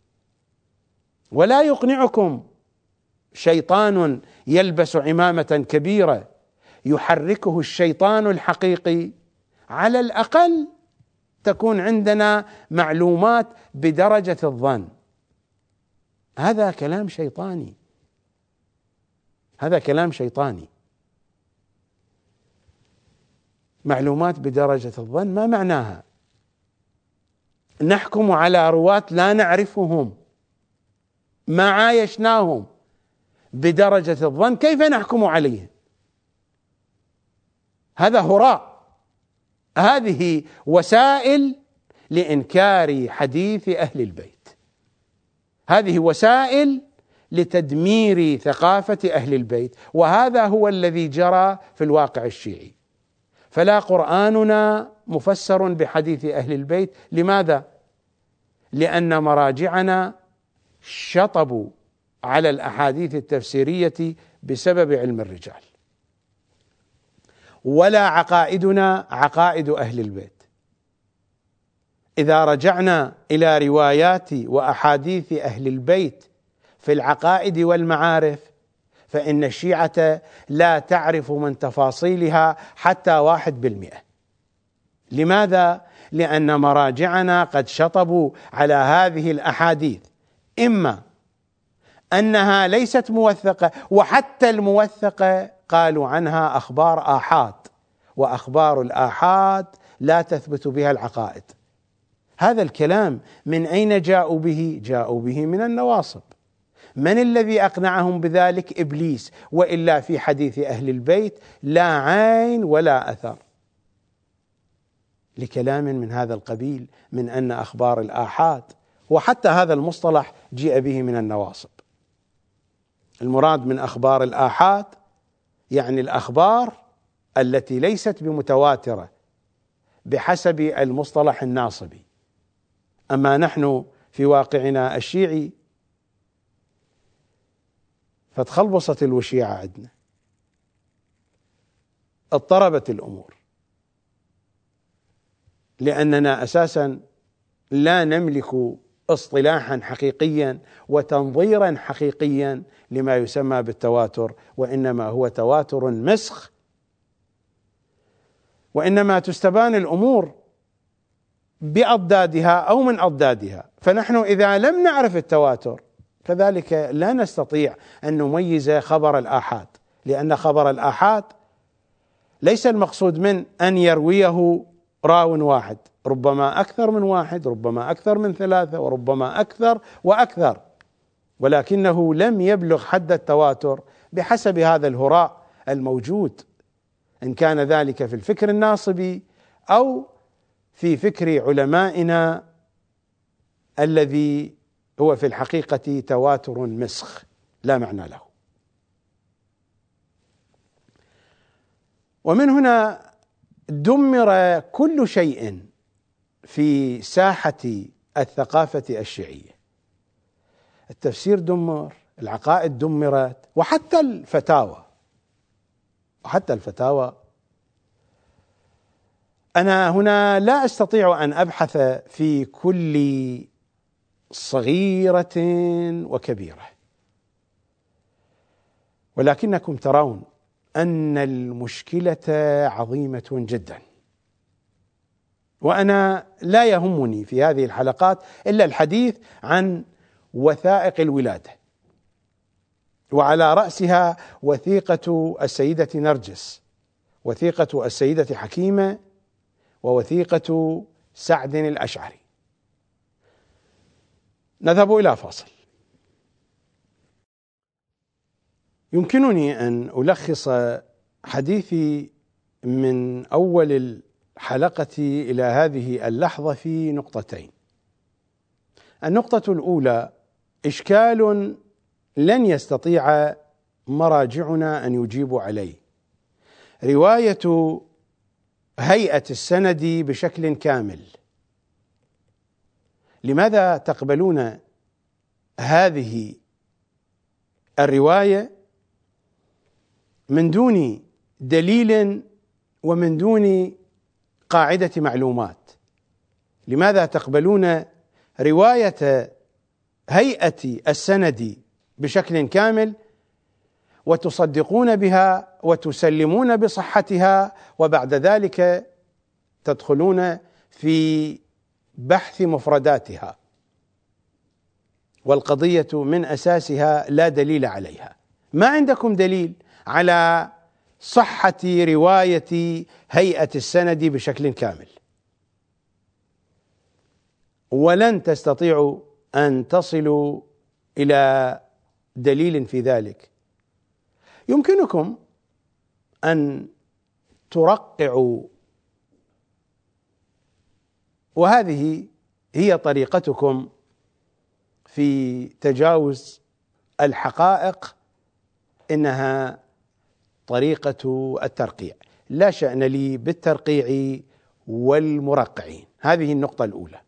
ولا يقنعكم شيطان يلبس عمامة كبيرة يحركه الشيطان الحقيقي، على الأقل تكون عندنا معلومات بدرجة الظن. هذا كلام شيطاني، هذا كلام شيطاني. معلومات بدرجة الظن ما معناها؟ نحكم على رواة لا نعرفهم، ما عايشناهم بدرجة الظن، كيف نحكم عليهم؟ هذا هراء. هذه وسائل لإنكار حديث أهل البيت، هذه وسائل لتدمير ثقافة أهل البيت، وهذا هو الذي جرى في الواقع الشيعي. فلا قرآننا مفسر بحديث أهل البيت. لماذا؟ لأن مراجعنا شطبوا على الأحاديث التفسيرية بسبب علم الرجال. ولا عقائدنا عقائد أهل البيت. إذا رجعنا إلى روايات وأحاديث أهل البيت في العقائد والمعارف فإن الشيعة لا تعرف من تفاصيلها حتى واحد بالمئة. لماذا؟ لأن مراجعنا قد شطبوا على هذه الأحاديث، إما أنها ليست موثقة، وحتى الموثقة قالوا عنها أخبار آحاد، وأخبار الآحاد لا تثبت بها العقائد. هذا الكلام من أين جاءوا به؟ جاءوا به من النواصب. من الذي أقنعهم بذلك؟ إبليس. وإلا في حديث أهل البيت لا عين ولا أثر لكلام من هذا القبيل من أن أخبار الآحاد وحتى هذا المصطلح جيء به من النواصب. المراد من أخبار الآحاد يعني الأخبار التي ليست بمتواترة بحسب المصطلح الناصبي. أما نحن في واقعنا الشيعي فتخلبصت الوشيعة عندنا، اضطربت الأمور، لأننا أساسا لا نملك اصطلاحا حقيقيا وتنظيرا حقيقيا لما يسمى بالتواتر، وإنما هو تواتر مسخ، وإنما تستبان الأمور بأضدادها أو من أضدادها. فنحن إذا لم نعرف التواتر كذلك لا نستطيع أن نميز خبر الآحاد، لأن خبر الآحاد ليس المقصود من أن يرويه راو واحد، ربما أكثر من واحد، ربما أكثر من ثلاثة، وربما أكثر وأكثر، ولكنه لم يبلغ حد التواتر بحسب هذا الهراء الموجود، إن كان ذلك في الفكر الناصبي أو في فكر علمائنا الذي هو في الحقيقة تواتر مسخ لا معنى له. ومن هنا دمر كل شيء في ساحة الثقافة الشيعية. التفسير دمر، العقائد دمرت، وحتى الفتاوى وحتى الفتاوى أنا هنا لا أستطيع أن أبحث في كل صغيرة وكبيرة، ولكنكم ترون أن المشكلة عظيمة جدا، وأنا لا يهمني في هذه الحلقات إلا الحديث عن وثائق الولادة، وعلى رأسها وثيقة السيدة نرجس، وثيقة السيدة حكيمة، ووثيقة سعد الأشعري. نذهب إلى فاصل. يمكنني أن ألخص حديثي من أول الحلقة إلى هذه اللحظة في نقطتين. النقطة الأولى إشكال لن يستطيع مراجعنا أن يجيبوا عليه: رواية هيئة السند بشكل كامل. لماذا تقبلون هذه الرواية من دون دليل ومن دون قاعدة معلومات؟ لماذا تقبلون رواية هيئة السند بشكل كامل وتصدقون بها وتسلمون بصحتها، وبعد ذلك تدخلون في بحث مفرداتها والقضية من أساسها لا دليل عليها؟ ما عندكم دليل على صحة رواية هيئة السند بشكل كامل، ولن تستطيعوا أن تصلوا إلى دليل في ذلك. يمكنكم أن ترقعوا، وهذه هي طريقتكم في تجاوز الحقائق، إنها طريقة الترقيع. لا شأن لي بالترقيع والمرقعين. هذه النقطة الأولى.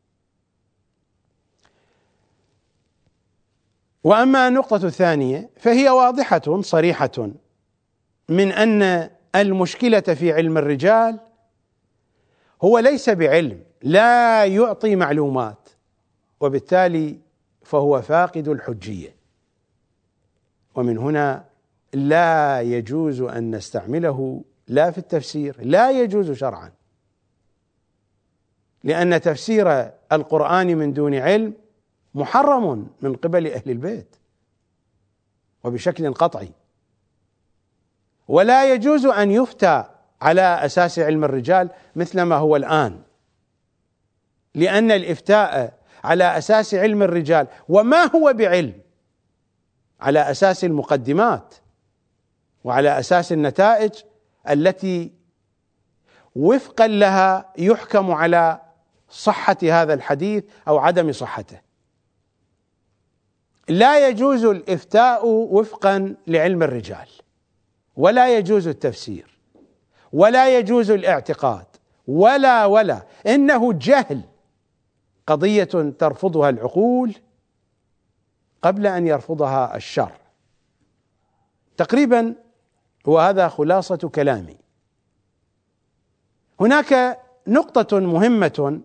وأما النقطة الثانية فهي واضحة صريحة، من أن المشكلة في علم الرجال هو ليس بعلم، لا يعطي معلومات، وبالتالي فهو فاقد الحجية، ومن هنا لا يجوز أن نستعمله لا في التفسير، لا يجوز شرعا، لأن تفسير القرآن من دون علم محرم من قبل أهل البيت وبشكل قطعي، ولا يجوز أن يفتى على أساس علم الرجال مثل ما هو الآن، لأن الإفتاء على أساس علم الرجال وما هو بعلم، على أساس المقدمات وعلى أساس النتائج التي وفقا لها يحكم على صحة هذا الحديث أو عدم صحته. لا يجوز الإفتاء وفقا لعلم الرجال، ولا يجوز التفسير، ولا يجوز الاعتقاد، ولا ولا إنه جهل، قضية ترفضها العقول قبل أن يرفضها الشرع. تقريبا وهذا خلاصة كلامي. هناك نقطة مهمة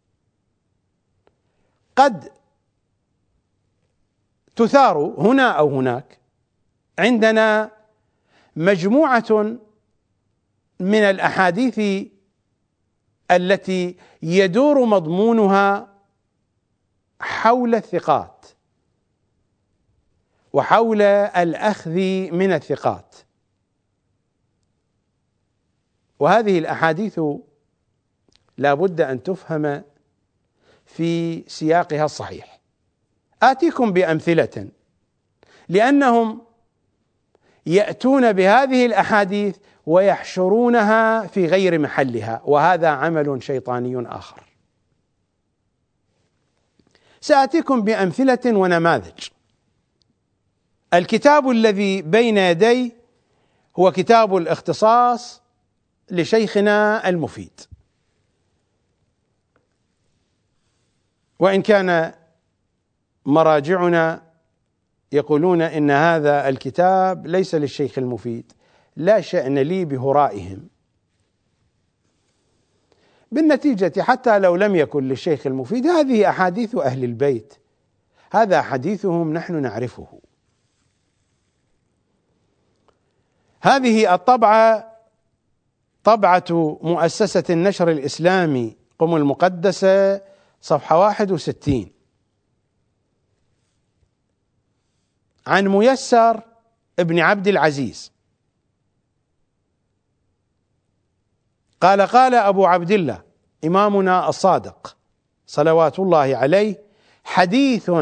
قد تثار هنا أو هناك. عندنا مجموعة من الأحاديث التي يدور مضمونها حول الثقات وحول الأخذ من الثقات، وهذه الأحاديث لا بد أن تفهم في سياقها الصحيح. آتيكم بأمثلة، لأنهم يأتون بهذه الأحاديث ويحشرونها في غير محلها، وهذا عمل شيطاني آخر. سآتيكم بأمثلة ونماذج. الكتاب الذي بين يدي هو كتاب الاختصاص لشيخنا المفيد، وإن كان مراجعنا يقولون إن هذا الكتاب ليس للشيخ المفيد، لا شأن لي بهرائهم. بالنتيجة حتى لو لم يكن للشيخ المفيد، هذه أحاديث أهل البيت، هذا حديثهم نحن نعرفه. هذه الطبعة طبعة مؤسسة النشر الإسلامي قم المقدسة، صفحة واحد وستين، عن ميسر ابن عبد العزيز قال: قال أبو عبد الله إمامنا الصادق صلوات الله عليه: حديث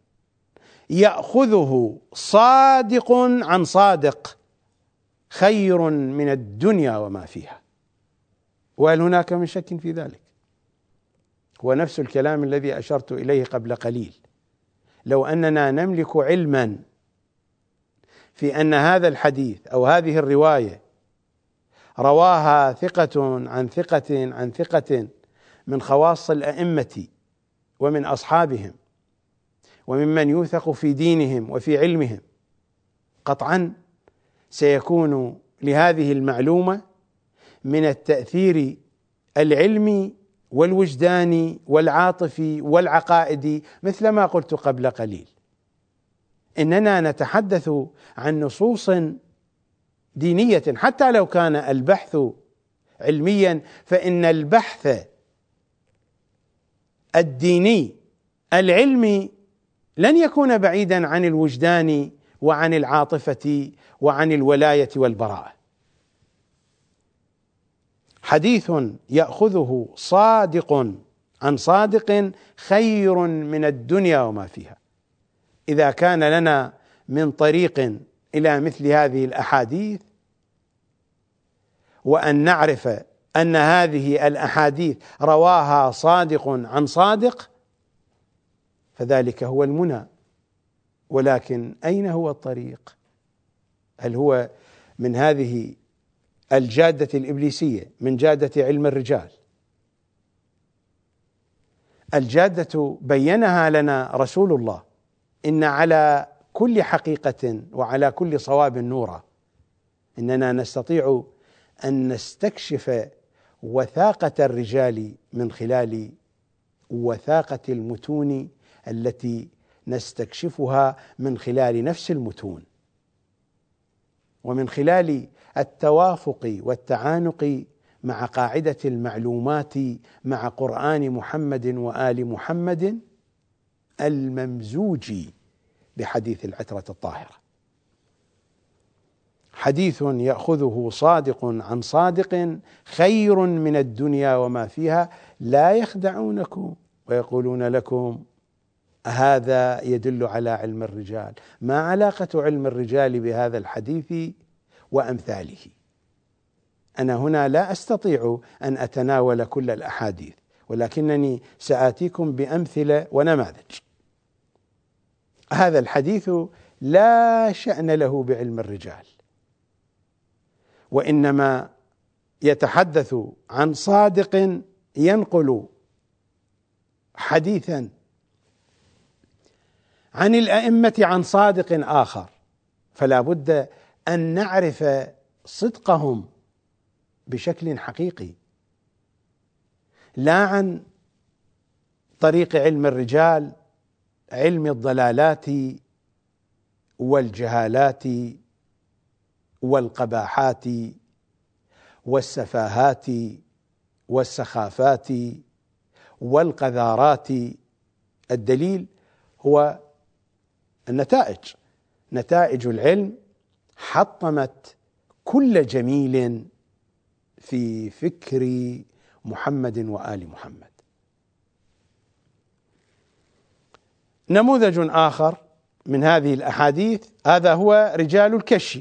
يأخذه صادق عن صادق خير من الدنيا وما فيها. وهل هناك من شك في ذلك؟ هو نفس الكلام الذي أشرت إليه قبل قليل. لو أننا نملك علما في أن هذا الحديث أو هذه الرواية رواها ثقة عن ثقة عن ثقة من خواص الأئمة ومن أصحابهم وممن يوثق في دينهم وفي علمهم، قطعا سيكون لهذه المعلومة من التأثير العلمي والوجداني والعاطفي والعقائدي، مثل ما قلت قبل قليل. إننا نتحدث عن نصوص دينية، حتى لو كان البحث علميا، فإن البحث الديني العلمي لن يكون بعيدا عن الوجدان وعن العاطفة وعن الولاية والبراءة. حديث يأخذه صادق عن صادق خير من الدنيا وما فيها. إذا كان لنا من طريق إلى مثل هذه الأحاديث، وأن نعرف أن هذه الأحاديث رواها صادق عن صادق، فذلك هو المنى. ولكن أين هو الطريق؟ هل هو من هذه الجادة الإبليسية، من جادة علم الرجال؟ الجادة بينها لنا رسول الله: إن على كل حقيقة وعلى كل صواب نورا. إننا نستطيع أن نستكشف وثاقة الرجال من خلال وثاقة المتون التي نستكشفها من خلال نفس المتون، ومن خلال التوافق والتعانق مع قاعدة المعلومات مع قرآن محمد وآل محمد الممزوج بحديث العترة الطاهرة. حديث يأخذه صادق عن صادق خير من الدنيا وما فيها. لا يخدعونكم ويقولون لكم هذا يدل على علم الرجال. ما علاقة علم الرجال بهذا الحديث وأمثاله؟ أنا هنا لا أستطيع أن أتناول كل الأحاديث، ولكنني سآتيكم بأمثلة ونماذج. هذا الحديث لا شأن له بعلم الرجال، وإنما يتحدث عن صادق ينقل حديثا عن الأئمة عن صادق آخر، فلا بد أن نعرف صدقهم بشكل حقيقي، لا عن طريق علم الرجال، علم الضلالات والجهالات والقباحات والسفاهات والسخافات والقذارات. الدليل هو النتائج، نتائج العلم حطمت كل جميل في فكر محمد وآل محمد. نموذج آخر من هذه الأحاديث هذا هو رجال الكشي.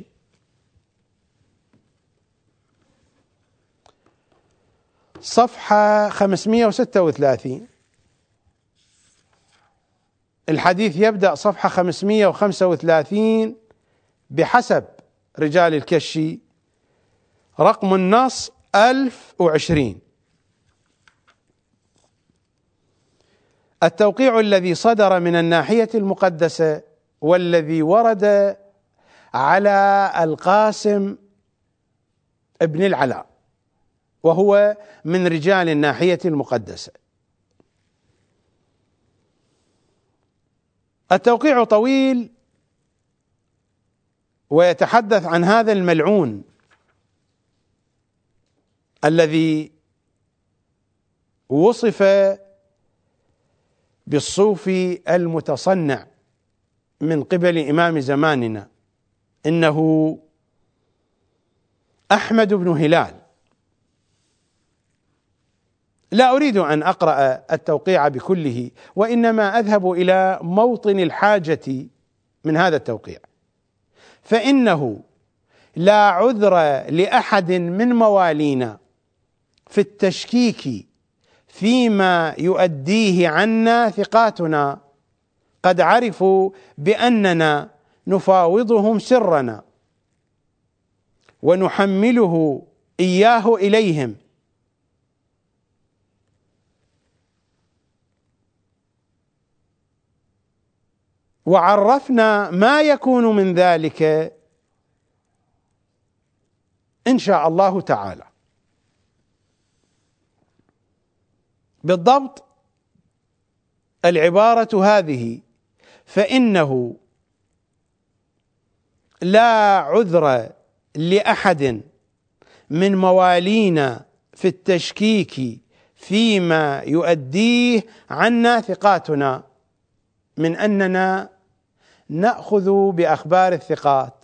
صفحة خمسمائة وستة وثلاثين، الحديث يبدأ صفحة خمسمائة وخمسة وثلاثين بحسب رجال الكشي، رقم النص ألف وعشرين. التوقيع الذي صدر من الناحية المقدسة والذي ورد على القاسم ابن العلاء، وهو من رجال الناحية المقدسة. التوقيع طويل ويتحدث عن هذا الملعون الذي وصف بالصوفي المتصنع من قبل إمام زماننا، إنه أحمد بن هلال. لا أريد أن أقرأ التوقيع بكله، وإنما أذهب إلى موطن الحاجة من هذا التوقيع، فإنه لا عذر لأحد من موالينا في التشكيك فيما يؤديه عنا ثقاتنا، قد عرفوا بأننا نفاوضهم سرنا ونحمله إياه إليهم، وعرفنا ما يكون من ذلك إن شاء الله تعالى. بالضبط العبارة هذه، فإنه لا عذر لأحد من موالينا في التشكيك فيما يؤديه عنا ثقاتنا من أننا نأخذ بأخبار الثقات.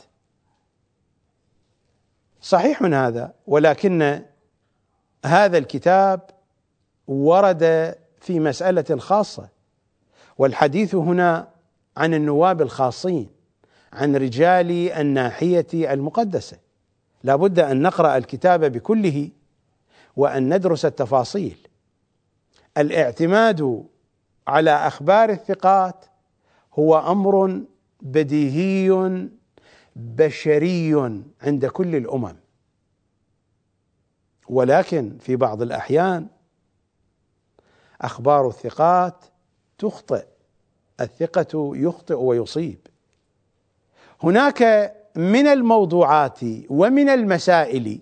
صحيح هذا، ولكن هذا الكتاب ورد في مسألة خاصة، والحديث هنا عن النواب الخاصين، عن رجال الناحية المقدسة. لا بد أن نقرأ الكتاب بكله وأن ندرس التفاصيل. الاعتماد على أخبار الثقات هو أمر بديهي بشري عند كل الأمم، ولكن في بعض الأحيان أخبار الثقات تخطئ، الثقة يخطئ ويصيب. هناك من الموضوعات ومن المسائل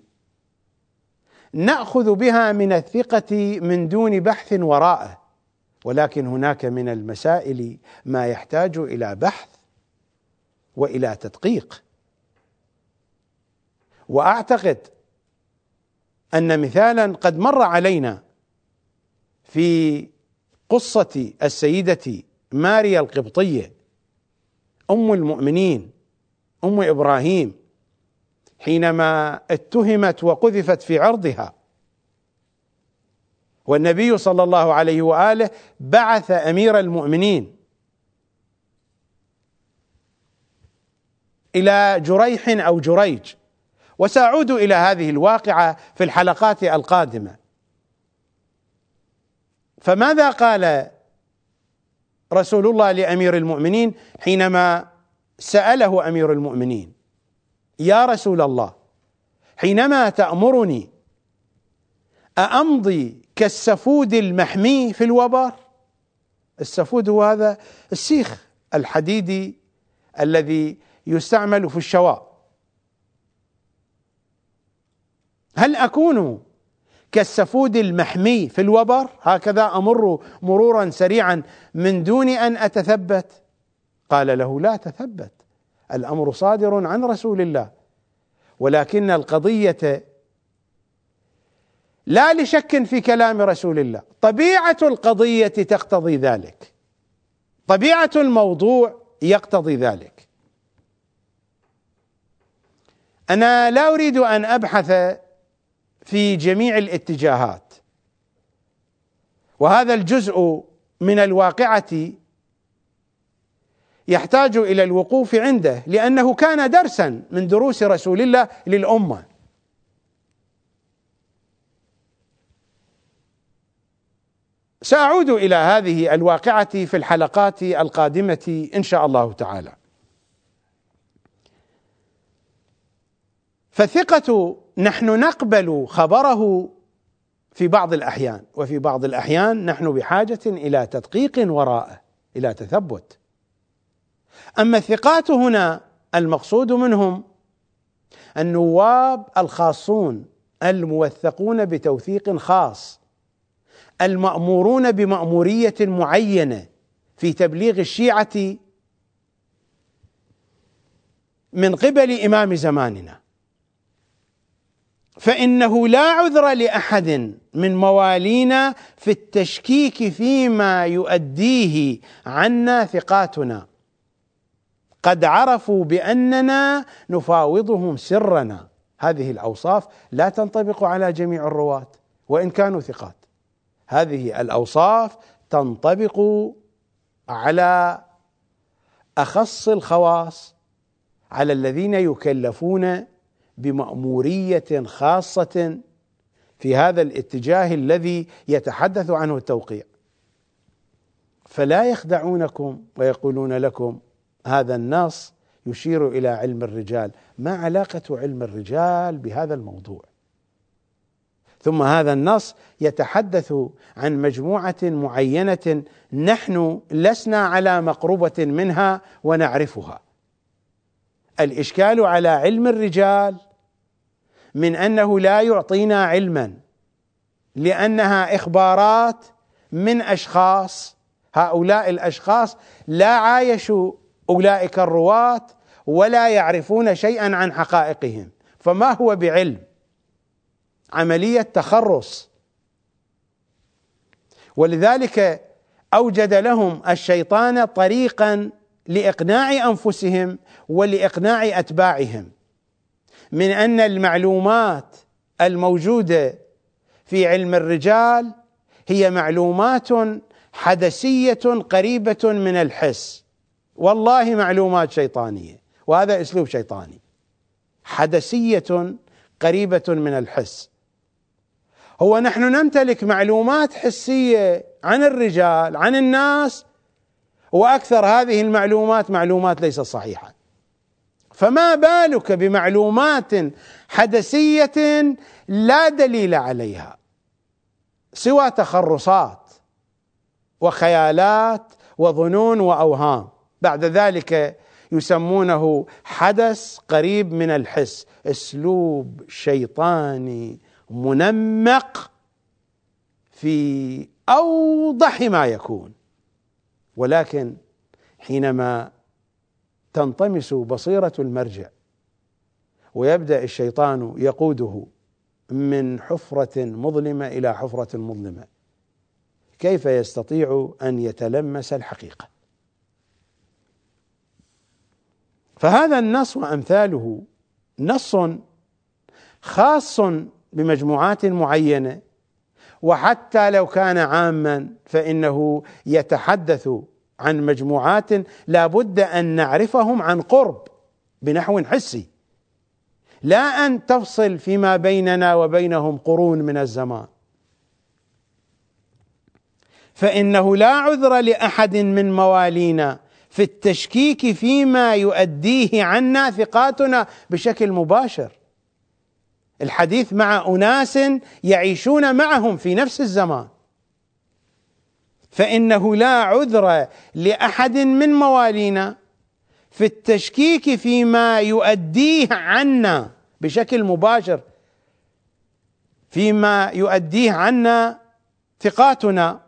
نأخذ بها من الثقة من دون بحث وراءه، ولكن هناك من المسائل ما يحتاج إلى بحث وإلى تدقيق. وأعتقد أن مثالا قد مر علينا في قصة السيدة ماريا القبطية أم المؤمنين أم إبراهيم، حينما اتهمت وقذفت في عرضها، والنبي صلى الله عليه وآله بعث أمير المؤمنين إلى جريح أو جريج، وسأعود إلى هذه الواقعة في الحلقات القادمة. فماذا قال رسول الله لأمير المؤمنين حينما سأله أمير المؤمنين: يا رسول الله، حينما تأمرني أأمضي كالسفود المحمي في الوبر؟ السفود هو هذا السيخ الحديدي الذي يستعمل في الشواء. هل أكون كالسفود المحمي في الوبر، هكذا أمر مرورا سريعا من دون أن أتثبت؟ قال له: لا تثبت، الأمر صادر عن رسول الله، ولكن القضية لا لشك في كلام رسول الله، طبيعة القضية تقتضي ذلك، طبيعة الموضوع يقتضي ذلك. أنا لا أريد أن أبحث في جميع الاتجاهات، وهذا الجزء من الواقعة يحتاج إلى الوقوف عنده، لأنه كان درسا من دروس رسول الله للأمة. سأعود إلى هذه الواقعة في الحلقات القادمة إن شاء الله تعالى. فالثقة نحن نقبل خبره في بعض الأحيان، وفي بعض الأحيان نحن بحاجة إلى تدقيق وراءه، إلى تثبت. أما الثقات هنا المقصود منهم النواب الخاصون الموثقون بتوثيق خاص، المأمورون بمأمورية معينة في تبليغ الشيعة من قبل إمام زماننا، فإنه لا عذر لأحد من موالينا في التشكيك فيما يؤديه عنا ثقاتنا، قد عرفوا بأننا نفاوضهم سرنا. هذه الأوصاف لا تنطبق على جميع الرواة وإن كانوا ثقات، هذه الأوصاف تنطبق على أخص الخواص، على الذين يكلفون بمأمورية خاصة في هذا الاتجاه الذي يتحدث عنه التوقيع. فلا يخدعونكم ويقولون لكم هذا النص يشير إلى علم الرجال. ما علاقة علم الرجال بهذا الموضوع؟ ثم هذا النص يتحدث عن مجموعة معينة نحن لسنا على مقربة منها ونعرفها. الإشكال على علم الرجال من أنه لا يعطينا علما، لأنها إخبارات من أشخاص، هؤلاء الأشخاص لا عايشوا أولئك الرواة ولا يعرفون شيئا عن حقائقهم، فما هو بعلم؟ عملية تخرص. ولذلك أوجد لهم الشيطان طريقا لإقناع أنفسهم ولإقناع أتباعهم من أن المعلومات الموجودة في علم الرجال هي معلومات حدسية قريبة من الحس. والله معلومات شيطانية، وهذا أسلوب شيطاني، حدسية قريبة من الحس. هو نحن نمتلك معلومات حسية عن الرجال، عن الناس، وأكثر هذه المعلومات معلومات ليست صحيحة، فما بالك بمعلومات حدسية لا دليل عليها سوى تخرصات وخيالات وظنون وأوهام، بعد ذلك يسمونه حدث قريب من الحس. أسلوب شيطاني منمق في أوضح ما يكون. ولكن حينما تنطمس بصيرة المرجع ويبدأ الشيطان يقوده من حفرة مظلمة إلى حفرة مظلمة، كيف يستطيع أن يتلمس الحقيقة؟ فهذا النص وأمثاله نص خاص بمجموعات معينة، وحتى لو كان عاما فإنه يتحدث عن مجموعات لا بد أن نعرفهم عن قرب بنحو حسي، لا أن تفصل فيما بيننا وبينهم قرون من الزمان. فإنه لا عذر لأحد من موالينا في التشكيك فيما يؤديه عنا ثقاتنا بشكل مباشر. الحديث مع أناس يعيشون معهم في نفس الزمان. فإنه لا عذر لأحد من موالينا في التشكيك فيما يؤديه عنا بشكل مباشر، فيما يؤديه عنا ثقاتنا.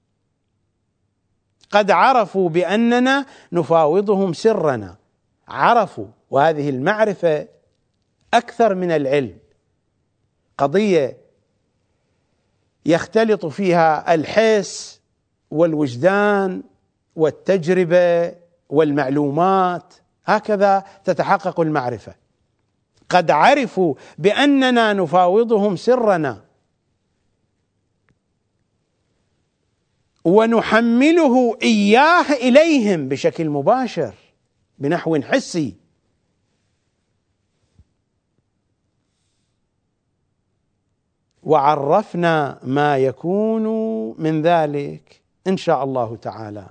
قد عرفوا بأننا نفاوضهم سرنا، عرفوا، وهذه المعرفة أكثر من العلم، قضية يختلط فيها الحس والوجدان والتجربة والمعلومات، هكذا تتحقق المعرفة. قد عرفوا بأننا نفاوضهم سرنا ونحمله إياه إليهم بشكل مباشر بنحو حسي. وعرفنا ما يكون من ذلك إن شاء الله تعالى.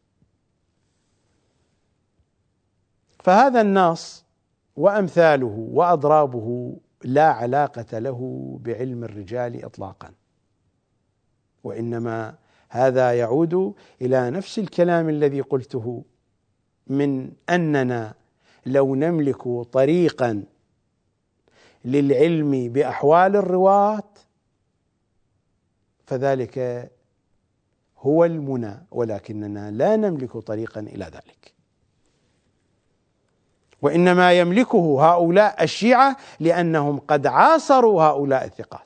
فهذا النص وأمثاله وأضرابه لا علاقة له بعلم الرجال إطلاقا، وإنما هذا يعود إلى نفس الكلام الذي قلته من أننا لو نملك طريقا للعلم بأحوال الرواة فذلك هو المنى، ولكننا لا نملك طريقا إلى ذلك، وإنما يملكه هؤلاء الشيعة لأنهم قد عاصروا هؤلاء الثقات.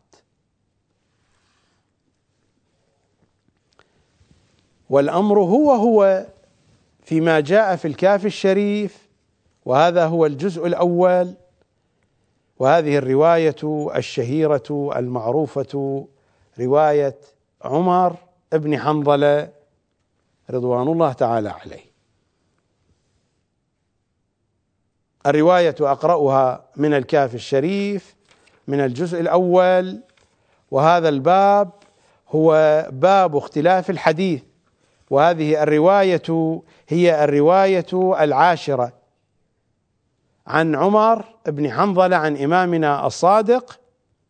والأمر هو هو فيما جاء في الكافي الشريف، وهذا هو الجزء الأول، وهذه الرواية الشهيرة المعروفة رواية عمر بن حنظلة رضوان الله تعالى عليه. الرواية أقرأها من الكافي الشريف من الجزء الأول، وهذا الباب هو باب اختلاف الحديث، وهذه الرواية هي الرواية العاشرة عن عمر بن حنظلة عن إمامنا الصادق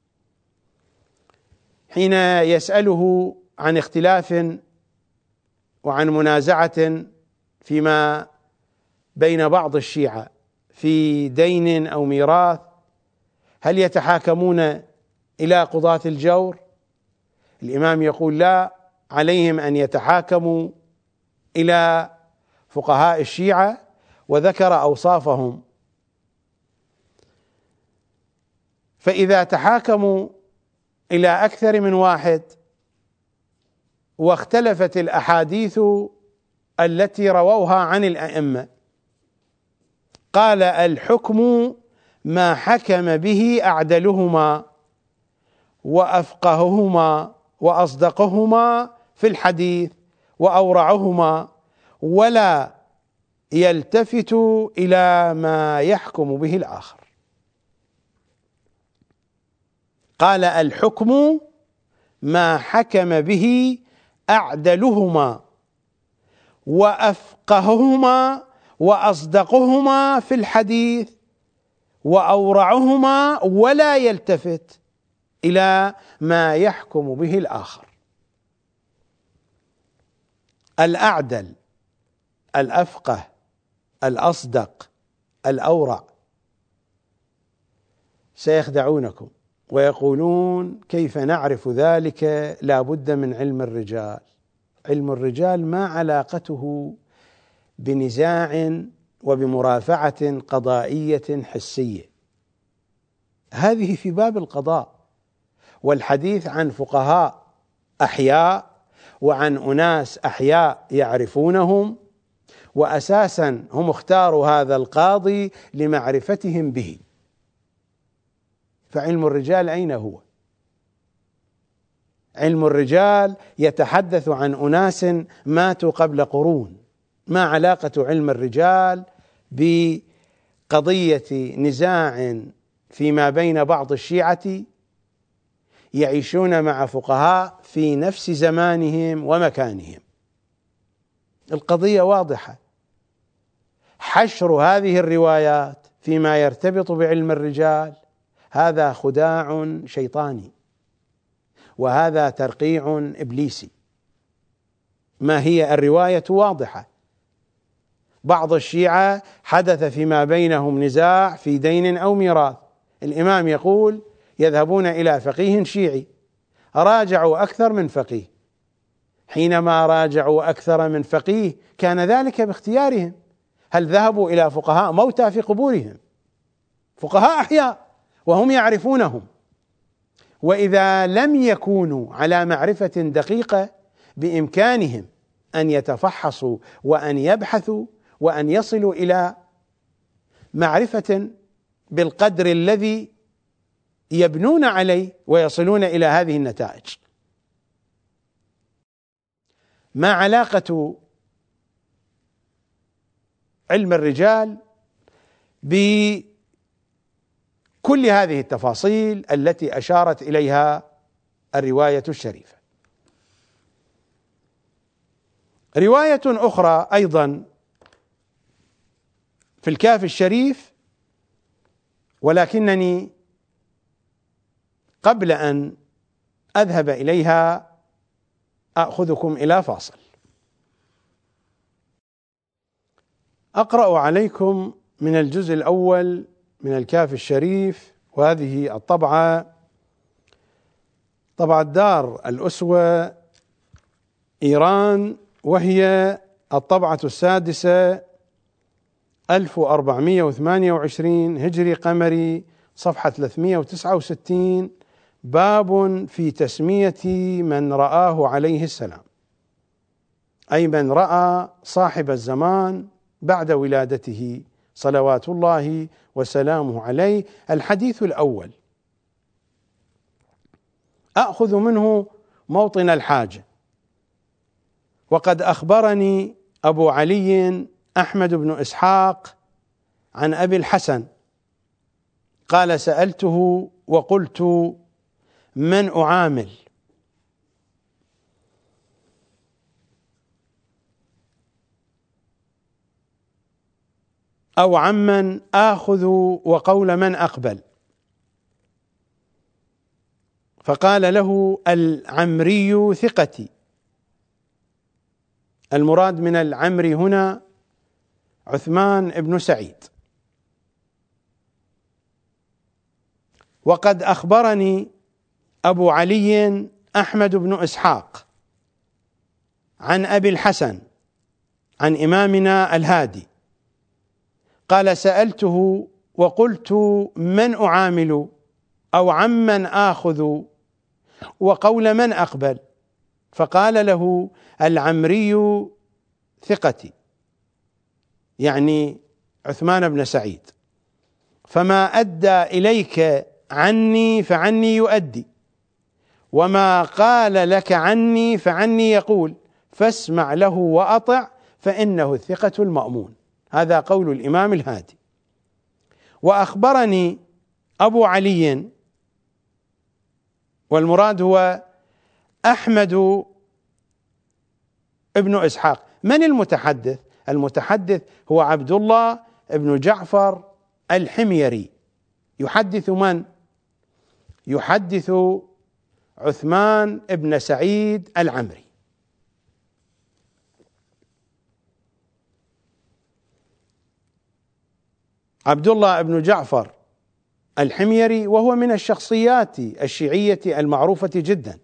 حين يسأله عن اختلاف وعن منازعة فيما بين بعض الشيعة في دين أو ميراث، هل يتحاكمون إلى قضاة الجور؟ الإمام يقول لا، عليهم أن يتحاكموا إلى فقهاء الشيعة، وذكر أوصافهم. فإذا تحاكموا إلى أكثر من واحد واختلفت الأحاديث التي رووها عن الأئمة، قال الحكم ما حكم به أعدلهما وأفقههما وأصدقهما في الحديث وأورعهما، ولا يلتفت إلى ما يحكم به الآخر. قال الحكم ما حكم به أعدلهما وأفقههما وأصدقهما في الحديث وأورعهما، ولا يلتفت إلى ما يحكم به الآخر. الأعدل، الأفقه، الأصدق، الأورع سيخدعونكم ويقولون كيف نعرف ذلك؟ لا بد من علم الرجال. علم الرجال ما علاقته بنزاع وبمرافعة قضائية حسية، هذه في باب القضاء، والحديث عن فقهاء أحياء وعن أناس أحياء يعرفونهم، وأساسا هم اختاروا هذا القاضي لمعرفتهم به. فعلم الرجال أين هو؟ علم الرجال يتحدث عن أناس ماتوا قبل قرون. ما علاقة علم الرجال بقضية نزاع فيما بين بعض الشيعة يعيشون مع فقهاء في نفس زمانهم ومكانهم. القضية واضحة. حشر هذه الروايات فيما يرتبط بعلم الرجال هذا خداع شيطاني، وهذا ترقيع إبليسي. ما هي الرواية واضحة. بعض الشيعة حدث فيما بينهم نزاع في دين أو ميراث، الإمام يقول يذهبون إلى فقيه شيعي، راجعوا أكثر من فقيه. حينما راجعوا أكثر من فقيه كان ذلك باختيارهم. هل ذهبوا إلى فقهاء موتى في قبورهم؟ فقهاء أحياء وهم يعرفونهم. وإذا لم يكونوا على معرفة دقيقة بإمكانهم أن يتفحصوا وأن يبحثوا وأن يصلوا إلى معرفة بالقدر الذي يبنون عليه ويصلون إلى هذه النتائج. ما علاقة علم الرجال بكل هذه التفاصيل التي أشارت إليها الرواية الشريفة؟ رواية أخرى أيضا في الكافي الشريف، ولكنني قبل أن أذهب إليها أخذكم إلى فاصل. أقرأ عليكم من الجزء الأول من الكافي الشريف، وهذه الطبعة طبعة دار الأسوة إيران، وهي الطبعة السادسة ألف وأربعمائة وثمانية وعشرين هجري قمري، صفحة ثلاثمائة وتسعة وستين، باب في تسمية من رآه عليه السلام، أي من رأى صاحب الزمان بعد ولادته صلوات الله وسلامه عليه. الحديث الأول أخذ منه موطن الحاجة. وقد أخبرني أبو علي أحمد بن إسحاق عن أبي الحسن قال: سألته وقلت: من أعامل؟ أو عمن آخذ وقول من أقبل؟ فقال له: العمري ثقتي. المراد من العمري هنا عثمان بن سعيد. وقد أخبرني أبو علي أحمد بن إسحاق عن أبي الحسن عن إمامنا الهادي قال: سألته وقلت: من أعامل؟ أو عمن آخذ وقول من أقبل؟ فقال له: العمري ثقتي، يعني عثمان بن سعيد، فما أدى إليك عني فعني يؤدي، وما قال لك عني فعني يقول، فاسمع له وأطع فإنه الثقة المأمون. هذا قول الإمام الهادي. وأخبرني أبو علي، والمراد هو أحمد ابن إسحاق. من المتحدث؟ المتحدث هو عبد الله ابن جعفر الحميري. يحدث من؟ يحدث عثمان ابن سعيد العمري. عبد الله ابن جعفر الحميري وهو من الشخصيات الشيعية المعروفة جدا.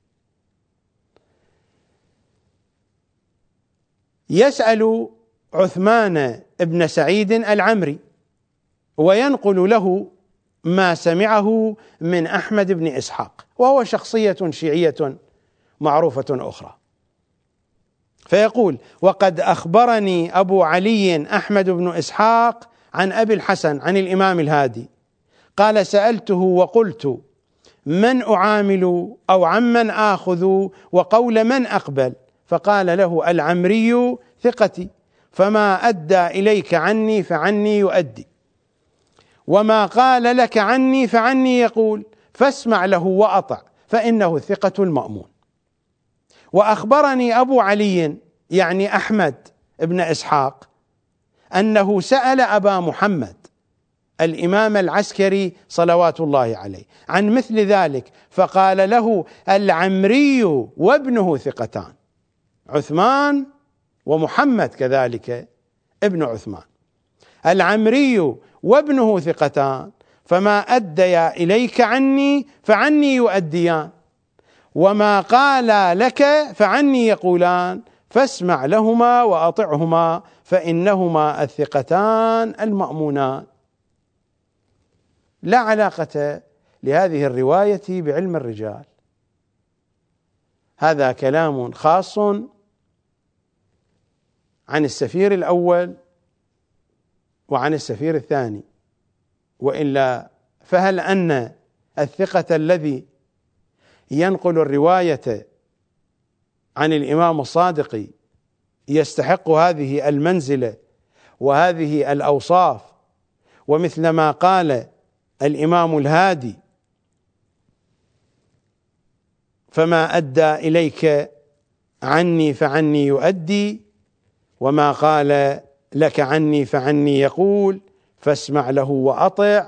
يسأل عثمان ابن سعيد العمري وينقل له ما سمعه من أحمد بن إسحاق، وهو شخصية شيعية معروفة أخرى. فيقول: وقد أخبرني أبو علي أحمد بن إسحاق عن أبي الحسن عن الإمام الهادي قال: سألته وقلت: من أعامل؟ أو عمن آخذ وقول من أقبل؟ فقال له: العمري ثقتي، فما أدى إليك عني فعني يؤدي، وما قال لك عني فعني يقول، فاسمع له وأطع فإنه الثقة المأمون. وأخبرني أبو علي يعني أحمد بن إسحاق أنه سأل أبا محمد الإمام العسكري صلوات الله عليه عن مثل ذلك، فقال له: العمري وابنه ثقتان، عثمان ومحمد كذلك ابن عثمان، العمري وابنه ثقتان، فما أديا إليك عني فعني يؤديان، وما قال لك فعني يقولان، فاسمع لهما وأطعهما فإنهما الثقتان المأمونان. لا علاقة لهذه الرواية بعلم الرجال، هذا كلام خاص عن السفير الأول وعن السفير الثاني، وإلا فهل أن الثقة الذي ينقل الرواية عن الإمام الصادق يستحق هذه المنزلة وهذه الأوصاف؟ ومثل ما قال الإمام الهادي: فما أدى إليك عني فعني يؤدي، وما قال لك عني فعني يقول، فاسمع له وأطع.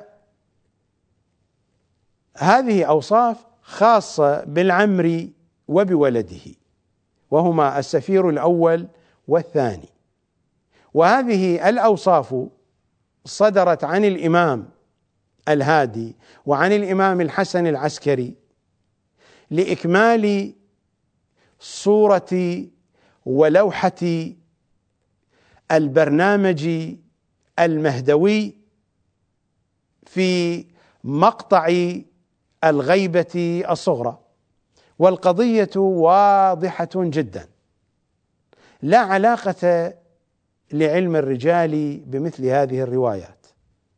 هذه أوصاف خاصة بالعمري وبولده، وهما السفير الأول والثاني، وهذه الأوصاف صدرت عن الإمام الهادي وعن الإمام الحسن العسكري لإكمال صورة ولوحة البرنامج المهدوي في مقطع الغيبة الصغرى. والقضية واضحة جدا، لا علاقة لعلم الرجال بمثل هذه الروايات،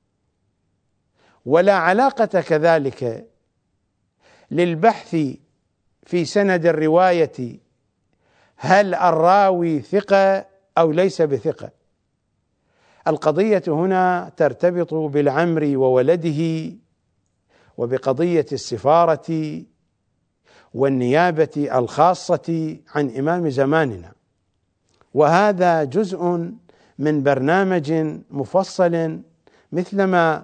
ولا علاقة كذلك للبحث في سند الرواية هل الراوي ثقة أو ليس بثقة. القضية هنا ترتبط بالعمر وولده وبقضية السفارة والنيابة الخاصة عن إمام زماننا، وهذا جزء من برنامج مفصل مثلما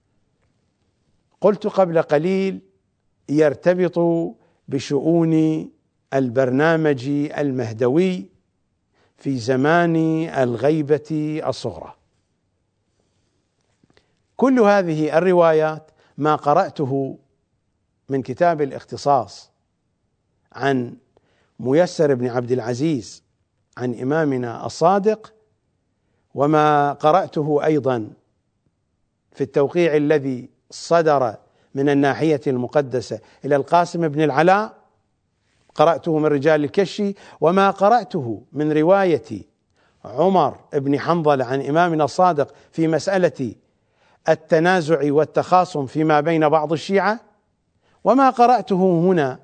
قلت قبل قليل يرتبط بشؤون البرنامج المهدوي في زمان الغيبة الصغرى. كل هذه الروايات ما قرأته من كتاب الاختصاص عن ميسر بن عبد العزيز عن إمامنا الصادق، وما قرأته أيضا في التوقيع الذي صدر من الناحية المقدسة إلى القاسم بن العلاء، قرأته من رجال الكشي، وما قرأته من رواية عمر بن حنظلة عن إمامنا الصادق في مسألة التنازع والتخاصم فيما بين بعض الشيعة، وما قرأته هنا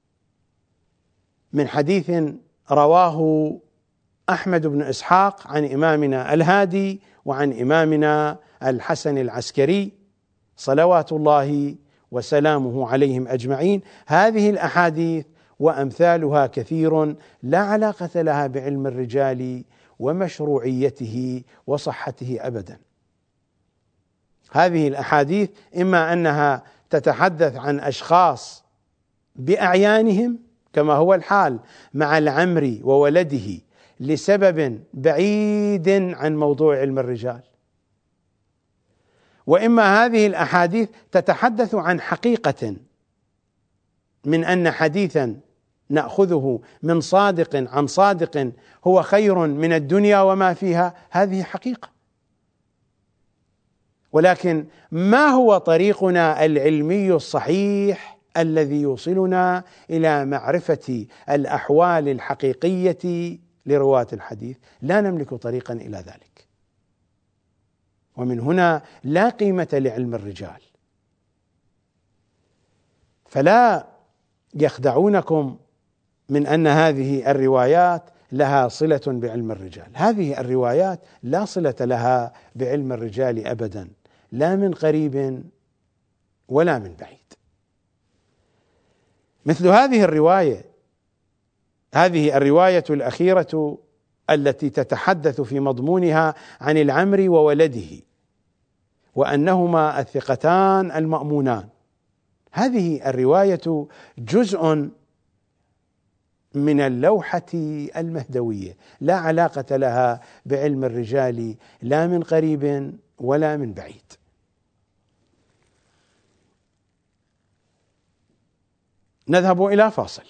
من حديث رواه أحمد بن إسحاق عن إمامنا الهادي وعن إمامنا الحسن العسكري صلوات الله وسلامه عليهم أجمعين. هذه الأحاديث وأمثالها كثير لا علاقة لها بعلم الرجال ومشروعيته وصحته أبدا. هذه الأحاديث إما أنها تتحدث عن أشخاص بأعيانهم كما هو الحال مع العمري وولده لسبب بعيد عن موضوع علم الرجال، وإما هذه الأحاديث تتحدث عن حقيقة من أن حديثا نأخذه من صادق عن صادق هو خير من الدنيا وما فيها، هذه حقيقة. ولكن ما هو طريقنا العلمي الصحيح الذي يوصلنا إلى معرفة الأحوال الحقيقية لرواة الحديث؟ لا نملك طريقا إلى ذلك، ومن هنا لا قيمة لعلم الرجال. فلا يخدعونكم من أن هذه الروايات لها صلة بعلم الرجال، هذه الروايات لا صلة لها بعلم الرجال أبدا، لا من قريب ولا من بعيد. مثل هذه الرواية، هذه الرواية الأخيرة التي تتحدث في مضمونها عن العمري وولده وأنهما الثقتان المأمونان، هذه الرواية جزء من اللوحة المهدوية، لا علاقة لها بعلم الرجال لا من قريب ولا من بعيد. نذهب إلى فاصل.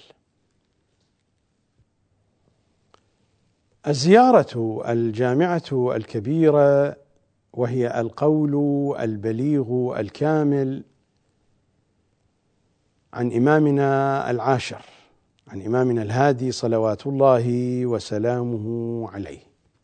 الزيارة الجامعة الكبيرة وهي القول البليغ الكامل عن إمامنا العاشر، عن إمامنا الهادي صلوات الله وسلامه عليه.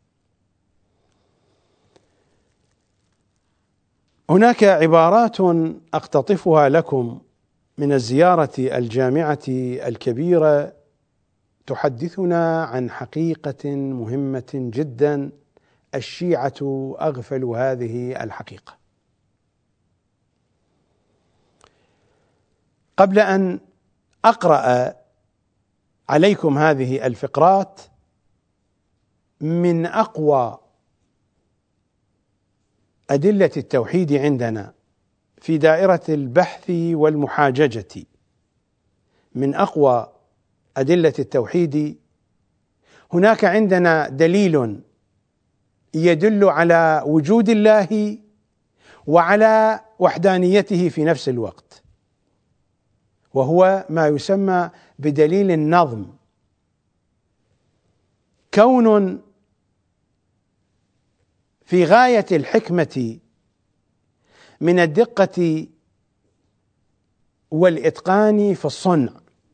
هناك عبارات أقتطفها لكم من الزيارة الجامعة الكبيرة تحدثنا عن حقيقة مهمة جدا، الشيعة أغفل هذه الحقيقة. قبل أن أقرأ عليكم هذه الفقرات، من أقوى أدلة التوحيد عندنا في دائرة البحث والمحاججة، من أقوى أدلة التوحيد، هناك عندنا دليل يدل على وجود الله وعلى وحدانيته في نفس الوقت، وهو ما يسمى بدليل النظم. كون في غاية الحكمة من الدقة والإتقان في الصنع،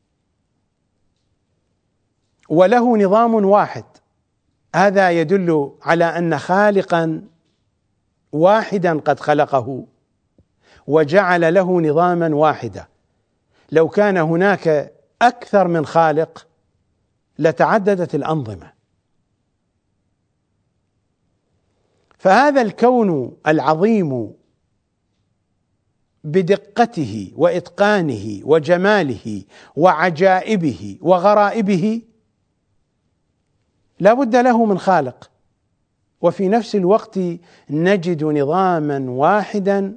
وله نظام واحد، هذا يدل على أن خالقا واحدا قد خلقه وجعل له نظاما واحدا. لو كان هناك أكثر من خالق لتعددت الأنظمة. فهذا الكون العظيم بدقته وإتقانه وجماله وعجائبه وغرائبه لا بد له من خالق، وفي نفس الوقت نجد نظاما واحدا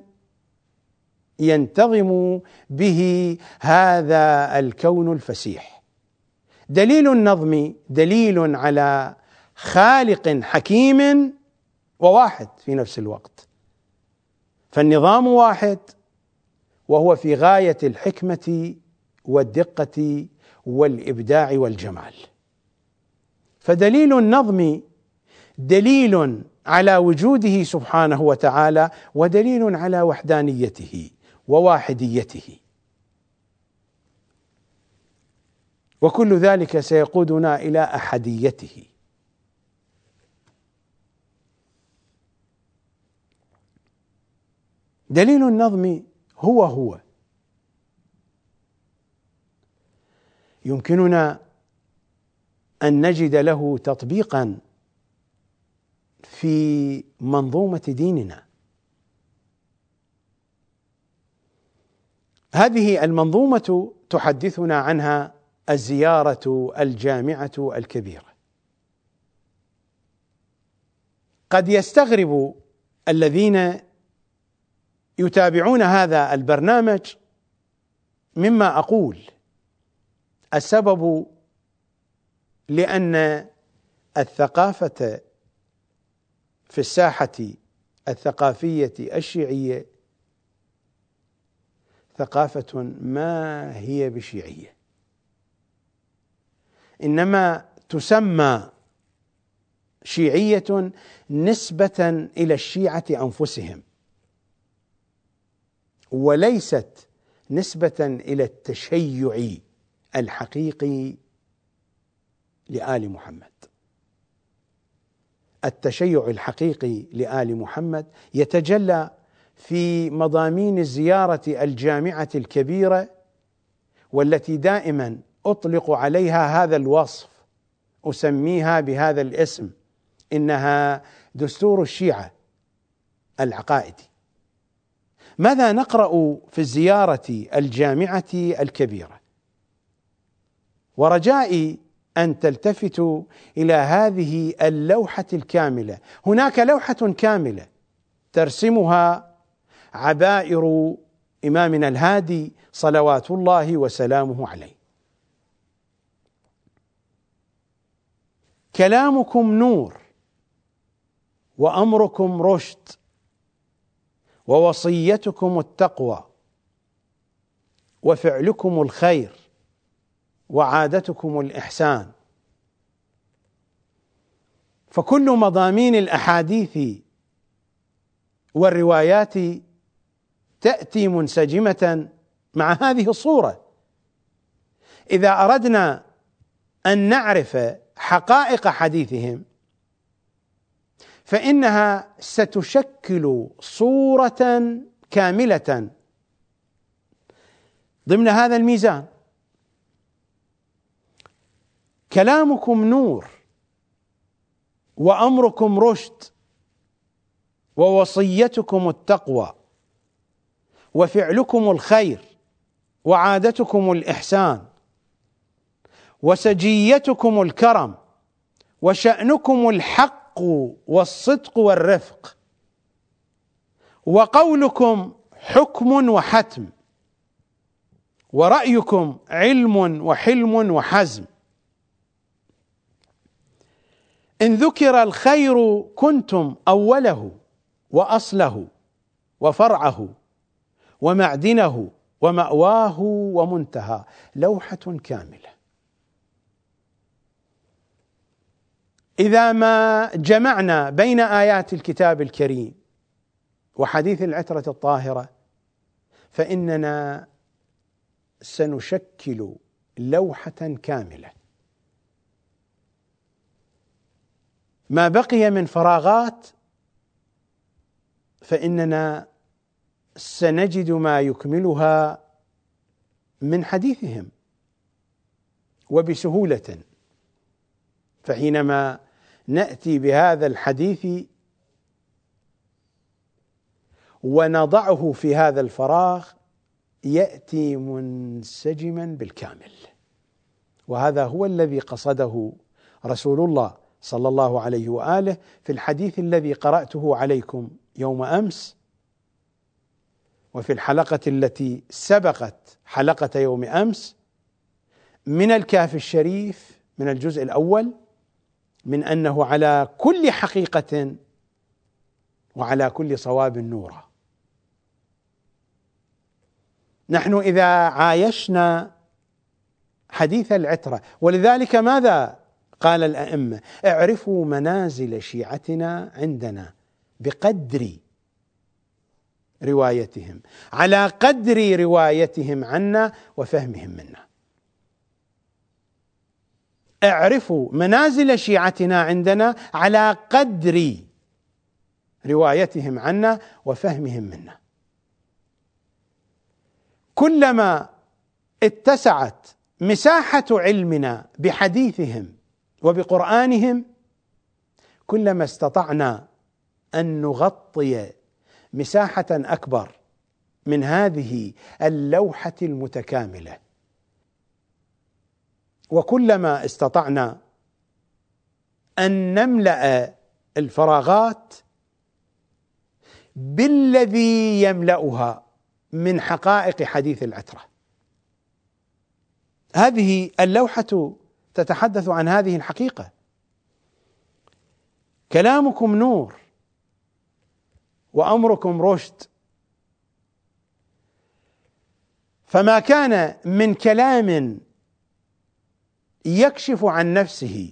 ينتظم به هذا الكون الفسيح. دليل النظم دليل على خالق حكيم وواحد في نفس الوقت، فالنظام واحد وهو في غاية الحكمة والدقة والإبداع والجمال. فدليل النظم دليل على وجوده سبحانه وتعالى، ودليل على وحدانيته وواحديته، وكل ذلك سيقودنا إلى أحديته. دليل النظم هو هو يمكننا أن نجد له تطبيقا في منظومة ديننا. هذه المنظومة تحدثنا عنها الزيارة الجامعة الكبيرة. قد يستغرب الذين يتابعون هذا البرنامج مما أقول، السبب لأن الثقافة في الساحة الثقافية الشيعية ثقافة ما هي بشيعية، إنما تسمى شيعية نسبة إلى الشيعة أنفسهم، وليست نسبة إلى التشيع الحقيقي لآل محمد. التشيع الحقيقي لآل محمد يتجلى في مضامين الزيارة الجامعة الكبيرة، والتي دائما أطلق عليها هذا الوصف، أسميها بهذا الاسم، إنها دستور الشيعة العقائدي. ماذا نقرأ في الزيارة الجامعة الكبيرة؟ ورجائي أن تلتفتوا إلى هذه اللوحة الكاملة. هناك لوحة كاملة ترسمها عبائر إمامنا الهادي صلوات الله وسلامه عليه. كلامكم نور، وأمركم رشد، ووصيتكم التقوى، وفعلكم الخير، وعادتكم الإحسان. فكل مضامين الأحاديث والروايات تأتي منسجمة مع هذه الصورة. إذا أردنا أن نعرف حقائق حديثهم فإنها ستشكل صورة كاملة ضمن هذا الميزان. كلامكم نور، وأمركم رشد، ووصيتكم التقوى، وفعلكم الخير، وعادتكم الإحسان، وسجيتكم الكرم، وشأنكم الحق والصدق والرفق، وقولكم حكم وحتم، ورأيكم علم وحلم وحزم. إن ذكر الخير كنتم أوله وأصله وفرعه ومعدنه ومأواه ومنتهى. لوحة كاملة. إذا ما جمعنا بين آيات الكتاب الكريم وحديث العترة الطاهرة فإننا سنشكل لوحة كاملة. ما بقي من فراغات فإننا سنجد ما يكملها من حديثهم وبسهولة. فحينما نأتي بهذا الحديث ونضعه في هذا الفراغ يأتي منسجما بالكامل، وهذا هو الذي قصده رسول الله صلى الله عليه وآله في الحديث الذي قرأته عليكم يوم أمس، وفي الحلقة التي سبقت حلقة يوم أمس من الكهف الشريف من الجزء الأول، من أنه على كل حقيقة وعلى كل صواب نورا. نحن إذا عايشنا حديث العترة، ولذلك ماذا قال الأئمة؟ اعرفوا منازل شيعتنا عندنا بقدر روايتهم، على قدر روايتهم عنا وفهمهم منا. اعرفوا منازل شيعتنا عندنا على قدر روايتهم عنا وفهمهم منا. كلما اتسعت مساحة علمنا بحديثهم وبقرآنهم كلما استطعنا أن نغطي مساحة أكبر من هذه اللوحة المتكاملة، وكلما استطعنا أن نملأ الفراغات بالذي يملأها من حقائق حديث العترة. هذه اللوحة تتحدث عن هذه الحقيقة. كلامكم نور، وأمركم رشد. فما كان من كلام يكشف عن نفسه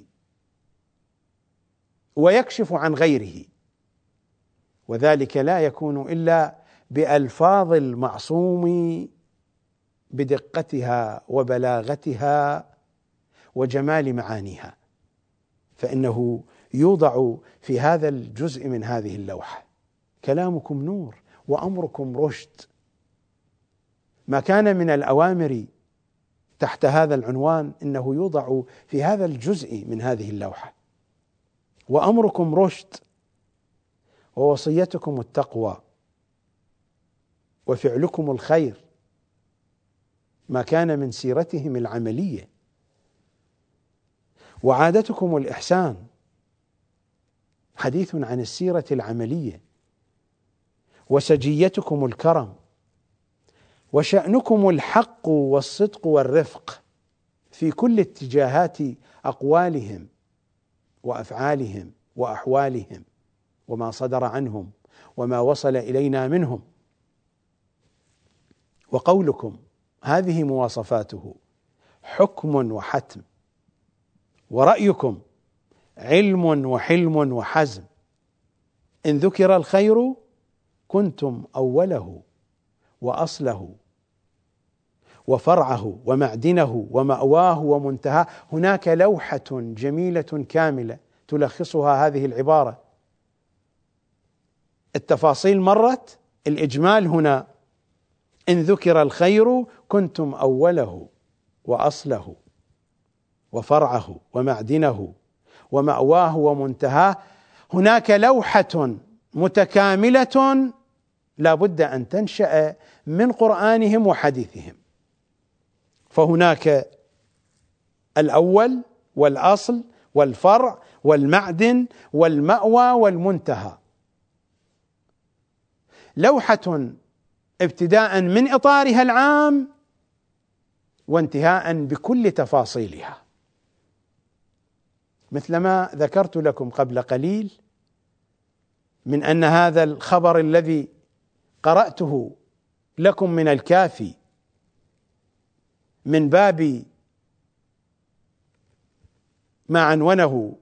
ويكشف عن غيره، وذلك لا يكون إلا بألفاظ المعصوم بدقتها وبلاغتها وجمال معانيها، فإنه يوضع في هذا الجزء من هذه اللوحة كلامكم نور وأمركم رشد. ما كان من الأوامر تحت هذا العنوان إنه يوضع في هذا الجزء من هذه اللوحة. وأمركم رشد، ووصيتكم التقوى، وفعلكم الخير. ما كان من سيرتهم العملية وعادتكم الإحسان، حديث عن السيرة العملية، وسجيتكم الكرم، وشأنكم الحق والصدق والرفق في كل اتجاهات أقوالهم وأفعالهم وأحوالهم وما صدر عنهم وما وصل إلينا منهم. وقولكم هذه مواصفاته حكم وحتم، ورأيكم علم وحلم وحزم. إن ذكر الخير كنتم أوله وأصله وفرعه ومعدنه ومأواه ومنتهاه. هناك لوحة جميلة كاملة تلخصها هذه العبارة. التفاصيل مرت، الإجمال هنا: إن ذكر الخير كنتم أوله وأصله وفرعه ومعدنه ومأواه ومنتهاه. هناك لوحة متكاملة لا بد أن تنشأ من قرآنهم وحديثهم. فهناك الأول والأصل والفرع والمعدن والمأوى والمنتهى، لوحة ابتداء من إطارها العام وانتهاء بكل تفاصيلها، مثلما ذكرت لكم قبل قليل من أن هذا الخبر الذي قرأته لكم من الكافي من باب ما عنونه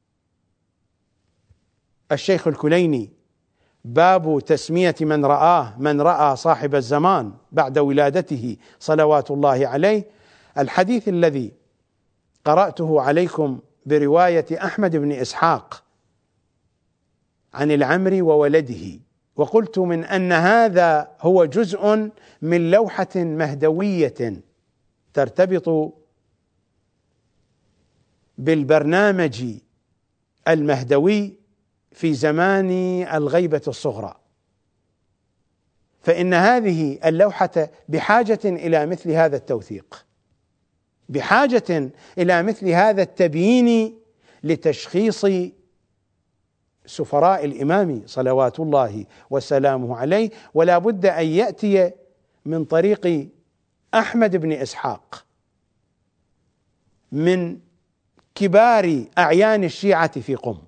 الشيخ الكليني، باب تسمية من رآه من رأى صاحب الزمان بعد ولادته صلوات الله عليه. الحديث الذي قرأته عليكم برواية أحمد بن إسحاق عن العمري وولده، وقلت من أن هذا هو جزء من لوحة مهدوية ترتبط بالبرنامج المهدوي في زمان الغيبة الصغرى، فإن هذه اللوحة بحاجة إلى مثل هذا التوثيق، بحاجة إلى مثل هذا التبيين لتشخيص سفراء الإمام صلوات الله وسلامه عليه. ولا بد أن يأتي من طريق أحمد بن إسحاق من كبار أعيان الشيعة في قم.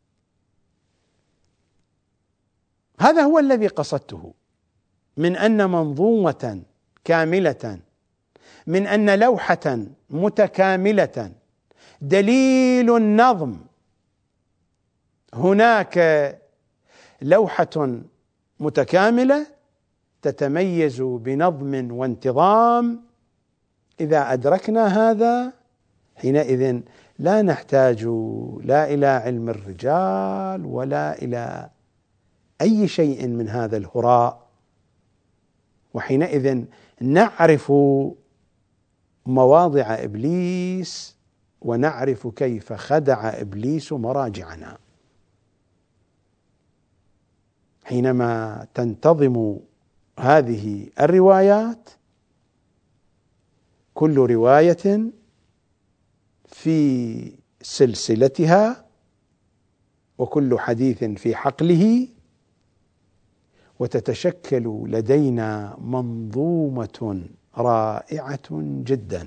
هذا هو الذي قصدته من أن منظومة كاملة، من أن لوحة متكاملة دليل النظم. هناك لوحة متكاملة تتميز بنظم وانتظام. إذا أدركنا هذا حينئذ لا نحتاج لا إلى علم الرجال ولا إلى أي شيء من هذا الهراء، وحينئذ نعرف مواضع إبليس ونعرف كيف خدع إبليس مراجعنا. حينما تنتظم هذه الروايات، كل رواية في سلسلتها وكل حديث في حقله، وتتشكل لدينا منظومة رائعة جدا.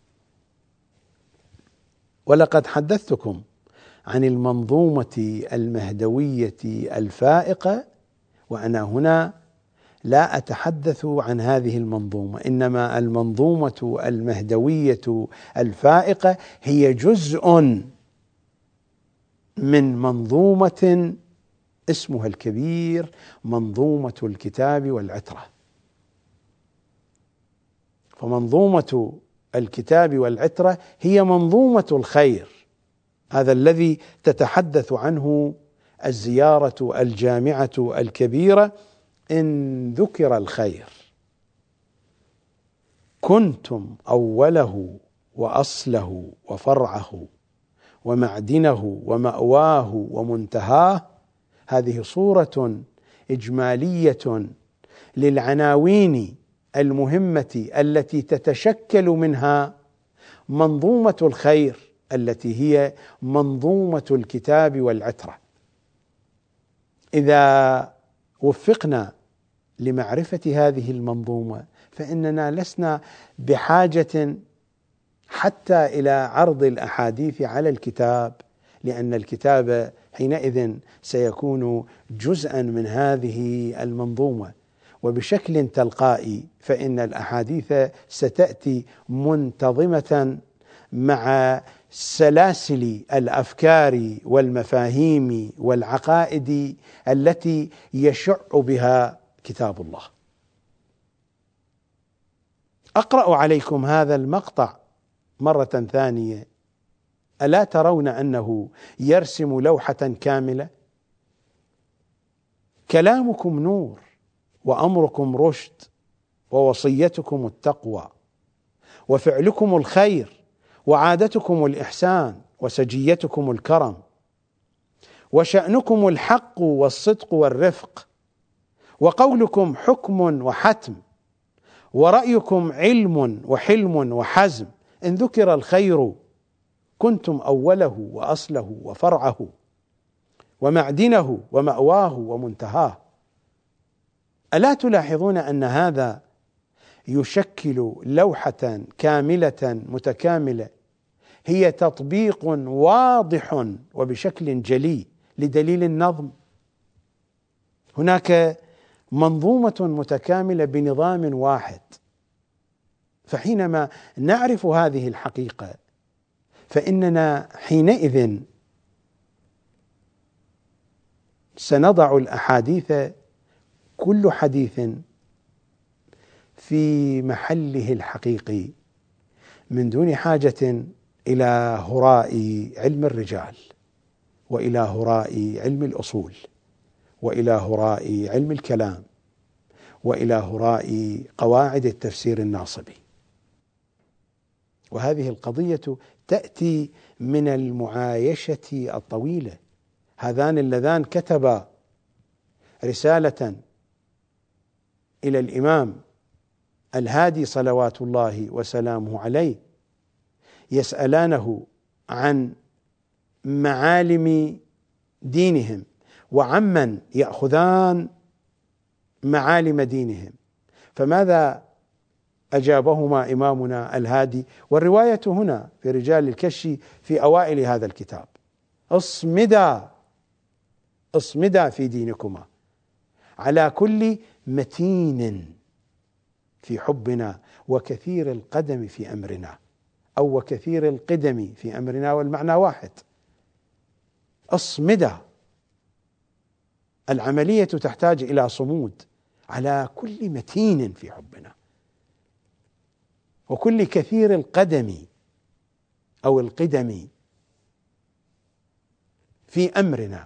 ولقد حدثتكم عن المنظومة المهدوية الفائقة، وأنا هنا لا أتحدث عن هذه المنظومة، إنما المنظومة المهدوية الفائقة هي جزء من منظومة اسمها الكبير منظومة الكتاب والعترة. فمنظومة الكتاب والعترة هي منظومة الخير، هذا الذي تتحدث عنه الزيارة الجامعة الكبيرة. إن ذكر الخير كنتم أوله وأصله وفرعه ومعدنه ومأواه ومنتهاه. هذه صورة إجمالية للعناوين المهمة التي تتشكل منها منظومة الخير التي هي منظومة الكتاب والعترة. إذا وفقنا لمعرفة هذه المنظومة فإننا لسنا بحاجة حتى إلى عرض الأحاديث على الكتاب، لأن الكتاب حينئذ سيكون جزءا من هذه المنظومة، وبشكل تلقائي فإن الأحاديث ستأتي منتظمة مع سلاسل الأفكار والمفاهيم والعقائد التي يشع بها كتاب الله. أقرأ عليكم هذا المقطع مرة ثانية. ألا ترون أنه يرسم لوحة كاملة؟ كلامكم نور، وأمركم رشد، ووصيتكم التقوى، وفعلكم الخير، وعادتكم الإحسان، وسجيتكم الكرم، وشأنكم الحق والصدق والرفق، وقولكم حكم وحتم، ورأيكم علم وحلم وحزم. إن ذكر الخير كنتم أوله وأصله وفرعه ومعدنه ومأواه ومنتهاه. ألا تلاحظون أن هذا يشكل لوحة كاملة متكاملة هي تطبيق واضح وبشكل جلي لدليل النظم؟ هناك منظومة متكاملة بنظام واحد. فحينما نعرف هذه الحقيقة فإننا حينئذ سنضع الأحاديث كل حديث في محله الحقيقي من دون حاجة إلى هراء علم الرجال، وإلى هراء علم الأصول، وإلى هراء علم الكلام، وإلى هراء قواعد التفسير الناصبي. وهذه القضية تأتي من المعايشة الطويلة. هذان اللذان كتبا رسالة إلى الإمام الهادي صلوات الله وسلامه عليه يسألانه عن معالم دينهم وعمن يأخذان معالم دينهم، فماذا أجابهما إمامنا الهادي؟ والرواية هنا في رجال الكشي في أوائل هذا الكتاب: اصمدا اصمدا في دينكما على كل متين في حبنا وكثير القدم في أمرنا، أو وكثير القدم في أمرنا، والمعنى واحد. اصمدا، العملية تحتاج إلى صمود على كل متين في حبنا وكل كثير القدم أو القدم في أمرنا.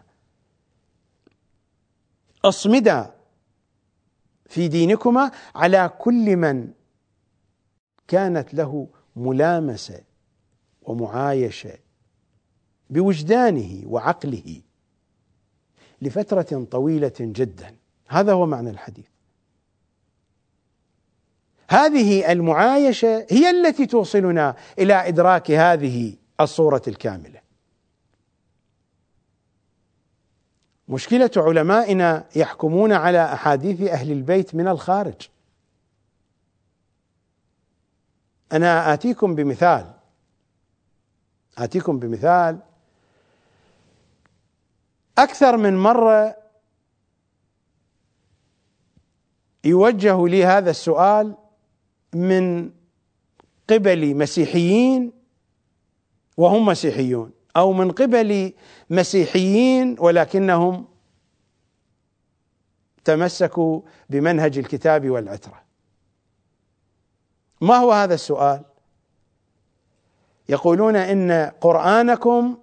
اصمدا في دينكما على كل من كانت له ملامسة ومعايشة بوجدانه وعقله لفترة طويلة جدا. هذا هو معنى الحديث. هذه المعايشة هي التي توصلنا إلى إدراك هذه الصورة الكاملة. مشكلة علمائنا يحكمون على أحاديث أهل البيت من الخارج. أنا آتيكم بمثال آتيكم بمثال أكثر من مرة يوجه لي هذا السؤال من قبل مسيحيين وهم مسيحيون، أو من قبل مسيحيين ولكنهم تمسكوا بمنهج الكتاب والعترة. ما هو هذا السؤال؟ يقولون إن قرآنكم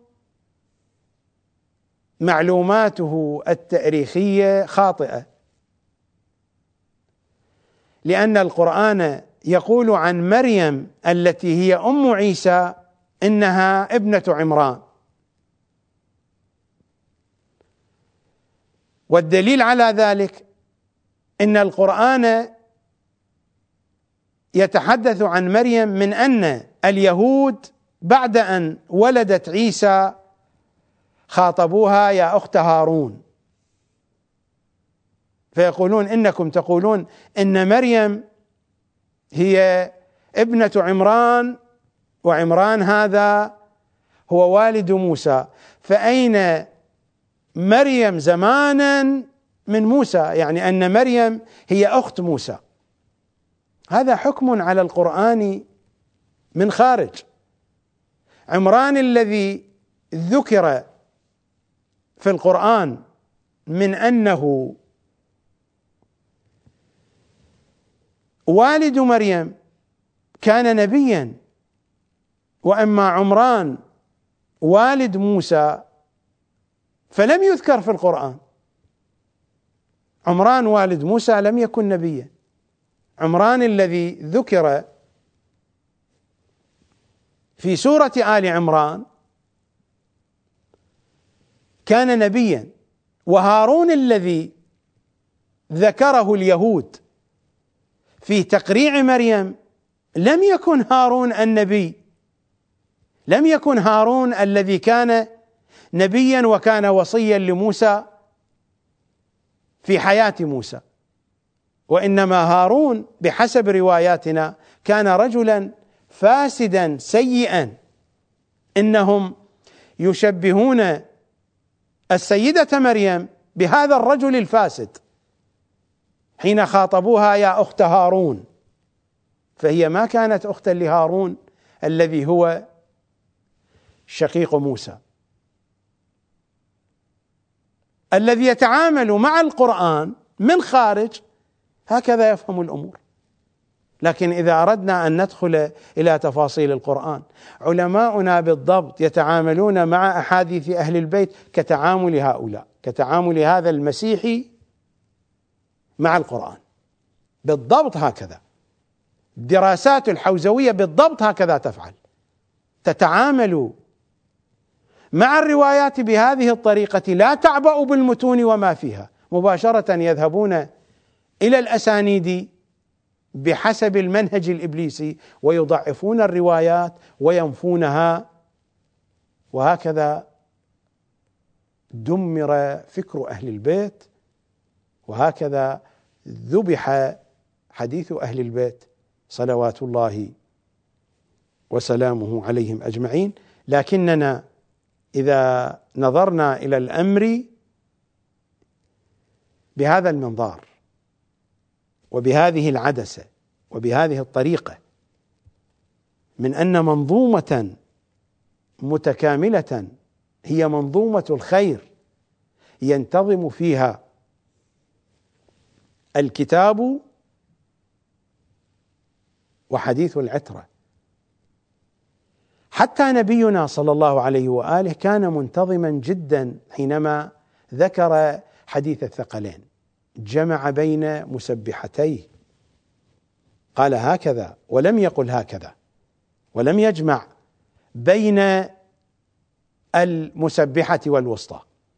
معلوماته التاريخية خاطئة، لأن القرآن يقول عن مريم التي هي أم عيسى إنها ابنة عمران، والدليل على ذلك إن القرآن يتحدث عن مريم من أن اليهود بعد أن ولدت عيسى خاطبوها يا أخت هارون، فيقولون إنكم تقولون إن مريم هي ابنة عمران، وعمران هذا هو والد موسى، فأين مريم زمانا من موسى؟ يعني أن مريم هي أخت موسى. هذا حكم على القرآن من خارج. عمران الذي ذكر في القرآن من أنه والد مريم كان نبيا، وأما عمران والد موسى فلم يذكر في القرآن. عمران والد موسى لم يكن نبيا. عمران الذي ذكر في سورة آل عمران كان نبيا، وهارون الذي ذكره اليهود في تقريع مريم لم يكن هارون النبي، لم يكن هارون الذي كان نبيا وكان وصيا لموسى في حياة موسى، وإنما هارون بحسب رواياتنا كان رجلا فاسدا سيئا. إنهم يشبهون السيدة مريم بهذا الرجل الفاسد حين خاطبوها يا أخت هارون، فهي ما كانت أختا لهارون الذي هو شقيق موسى. الذي يتعامل مع القرآن من خارج هكذا يفهم الأمور. لكن إذا أردنا أن ندخل إلى تفاصيل القرآن، علماؤنا بالضبط يتعاملون مع أحاديث أهل البيت كتعامل هؤلاء، كتعامل هذا المسيحي مع القرآن بالضبط هكذا. الدراسات الحوزوية بالضبط هكذا تفعل، تتعامل مع الروايات بهذه الطريقة، لا تعبأ بالمتون وما فيها، مباشرة يذهبون إلى الأسانيد بحسب المنهج الإبليسي ويضعفون الروايات وينفونها، وهكذا دمر فكر أهل البيت، وهكذا ذبح حديث أهل البيت صلوات الله وسلامه عليهم أجمعين. لكننا إذا نظرنا إلى الأمر بهذا المنظار وبهذه العدسة وبهذه الطريقة، من أن منظومة متكاملة هي منظومة الخير ينتظم فيها الكتاب وحديث العترة. حتى نبينا صلى الله عليه وآله كان منتظما جدا حينما ذكر حديث الثقلين، جمع بين مسبحتيه، قال هكذا ولم يقل هكذا، ولم يجمع بين المسبحة والوسطى،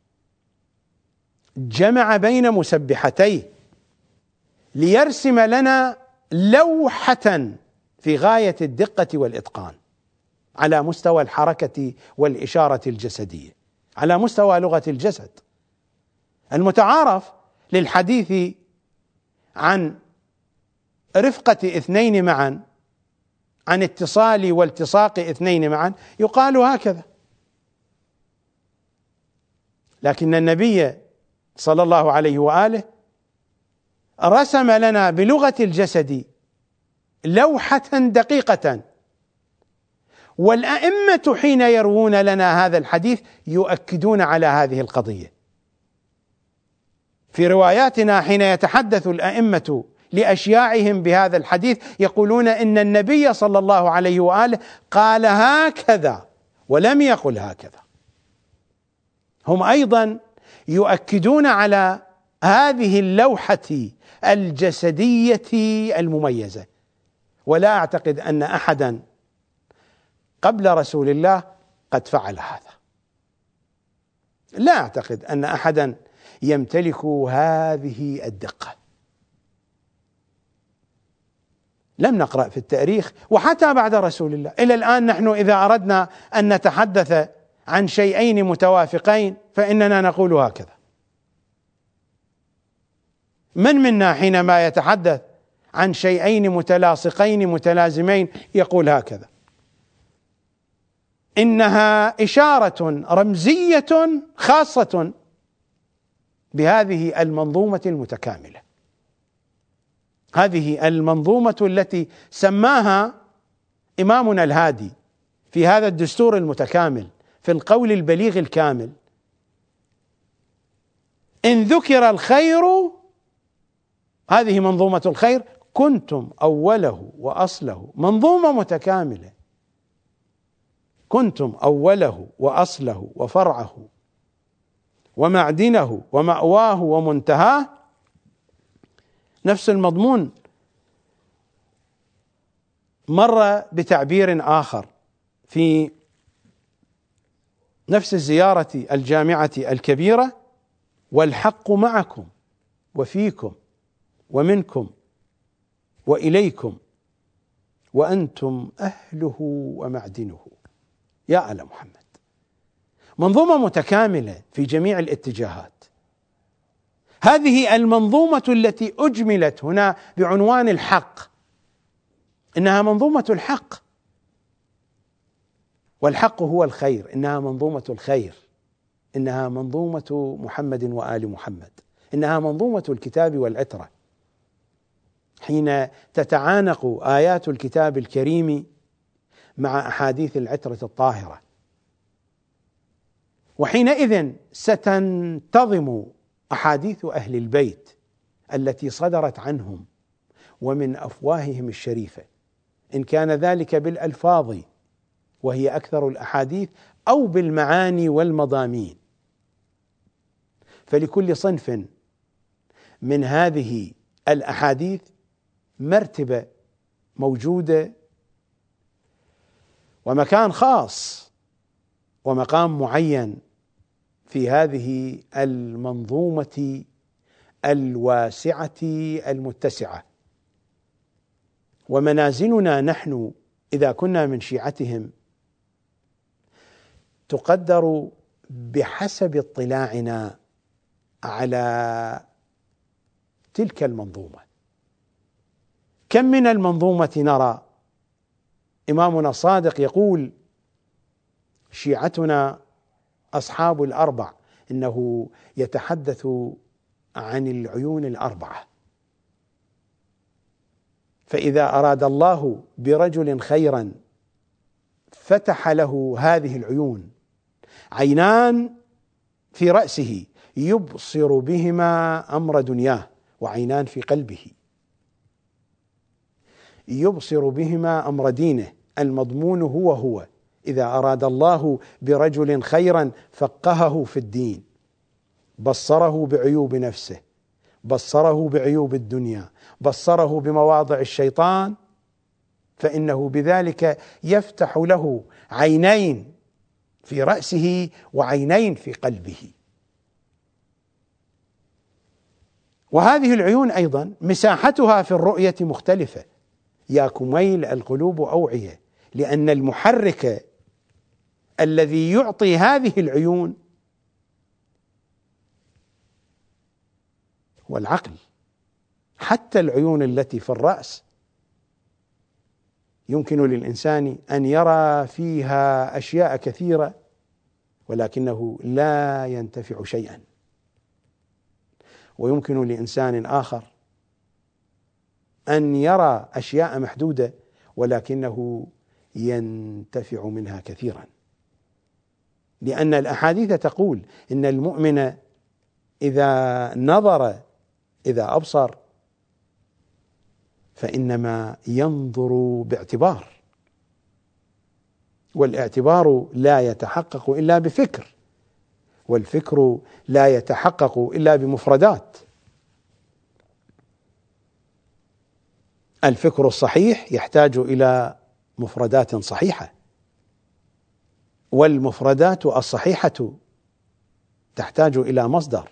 جمع بين مسبحتيه ليرسم لنا لوحة في غاية الدقة والإتقان على مستوى الحركة والإشارة الجسدية، على مستوى لغة الجسد. المتعارف للحديث عن رفقة اثنين معا، عن اتصال والتصاق اثنين معا، يقال هكذا. لكن النبي صلى الله عليه وآله رسم لنا بلغة الجسد لوحة دقيقة، والأئمة حين يروون لنا هذا الحديث يؤكدون على هذه القضية. في رواياتنا حين يتحدث الأئمة لأشياعهم بهذا الحديث يقولون إن النبي صلى الله عليه وآله قال هكذا ولم يقل هكذا. هم أيضا يؤكدون على هذه اللوحة الجسدية المميزة، ولا أعتقد أن أحدا قبل رسول الله قد فعل هذا. لا أعتقد أن أحدا يمتلك هذه الدقة. لم نقرأ في التاريخ وحتى بعد رسول الله إلى الآن نحن إذا أردنا أن نتحدث عن شيئين متوافقين فإننا نقول هكذا. من منا حينما يتحدث عن شيئين متلاصقين متلازمين يقول هكذا؟ إنها إشارة رمزية خاصة بهذه المنظومة المتكاملة، هذه المنظومة التي سماها إمامنا الهادي في هذا الدستور المتكامل في القول البليغ الكامل: إن ذكر الخير، هذه منظومة الخير، كنتم أوله وأصله. منظومة متكاملة، كنتم أوله وأصله وفرعه ومعدنه ومأواه ومنتهاه. نفس المضمون مر بتعبير آخر في نفس الزيارة الجامعة الكبيرة: والحق معكم وفيكم ومنكم وإليكم وأنتم أهله ومعدنه. يا آل محمد، منظومة متكاملة في جميع الاتجاهات. هذه المنظومة التي أجملت هنا بعنوان الحق، إنها منظومة الحق، والحق هو الخير، إنها منظومة الخير، إنها منظومة محمد وآل محمد، إنها منظومة الكتاب والعترة. حين تتعانق آيات الكتاب الكريم مع أحاديث العترة الطاهرة، وحينئذ ستنتظم أحاديث أهل البيت التي صدرت عنهم ومن أفواههم الشريفة، إن كان ذلك بالألفاظ وهي أكثر الأحاديث أو بالمعاني والمضامين. فلكل صنف من هذه الأحاديث مرتبة موجودة ومكان خاص ومقام معين في هذه المنظومة الواسعة المتسعة. ومنازلنا نحن إذا كنا من شيعتهم تقدر بحسب اطلاعنا على تلك المنظومة. كم من المنظومة نرى إمامنا الصادق يقول: شيعتنا أصحاب الأربع، إنه يتحدث عن العيون الأربعة. فإذا أراد الله برجل خيرا فتح له هذه العيون: عينان في رأسه يبصر بهما أمر دنياه، وعينان في قلبه يبصر بهما أمر دينه. المضمون هو هو: إذا أراد الله برجل خيرا فقهه في الدين، بصره بعيوب نفسه، بصره بعيوب الدنيا، بصره بمواضع الشيطان، فإنه بذلك يفتح له عينين في رأسه وعينين في قلبه. وهذه العيون أيضا مساحتها في الرؤية مختلفة. يا كميل القلوب أوعية، لأن المحرك الذي يعطي هذه العيون هو العقل. حتى العيون التي في الرأس يمكن للإنسان أن يرى فيها أشياء كثيرة ولكنه لا ينتفع شيئا، ويمكن لإنسان آخر أن يرى أشياء محدودة ولكنه ينتفع منها كثيرا، لأن الأحاديث تقول إن المؤمن إذا نظر إذا أبصر فإنما ينظر باعتبار، والاعتبار لا يتحقق إلا بفكر، والفكر لا يتحقق إلا بمفردات. الفكر الصحيح يحتاج إلى مفردات صحيحة، والمفردات الصحيحة تحتاج إلى مصدر،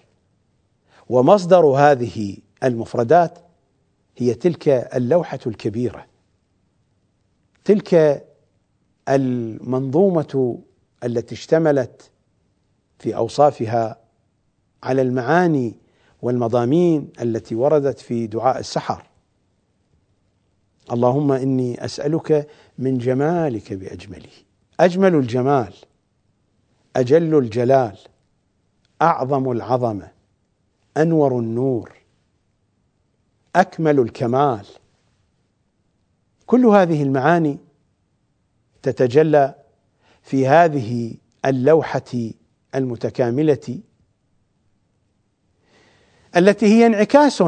ومصدر هذه المفردات هي تلك اللوحة الكبيرة تلك المنظومة التي اشتملت في أوصافها على المعاني والمضامين التي وردت في دعاء السحر: اللهم إني أسألك من جمالك بأجمله. أجمل الجمال، أجل الجلال، أعظم العظمة، أنور النور، أكمل الكمال. كل هذه المعاني تتجلى في هذه اللوحة المتكاملة التي هي انعكاس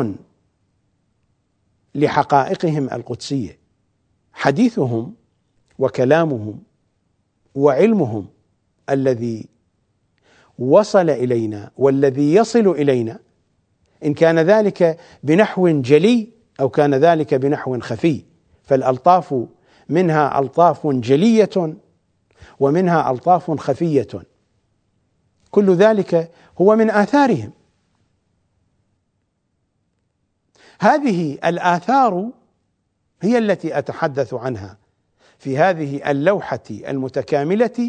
لحقائقهم القدسية. حديثهم وكلامهم وعلمهم الذي وصل إلينا والذي يصل إلينا، إن كان ذلك بنحو جلي أو كان ذلك بنحو خفي، فالألطاف منها ألطاف جلية ومنها ألطاف خفية، كل ذلك هو من آثارهم. هذه الآثار هي التي أتحدث عنها في هذه اللوحة المتكاملة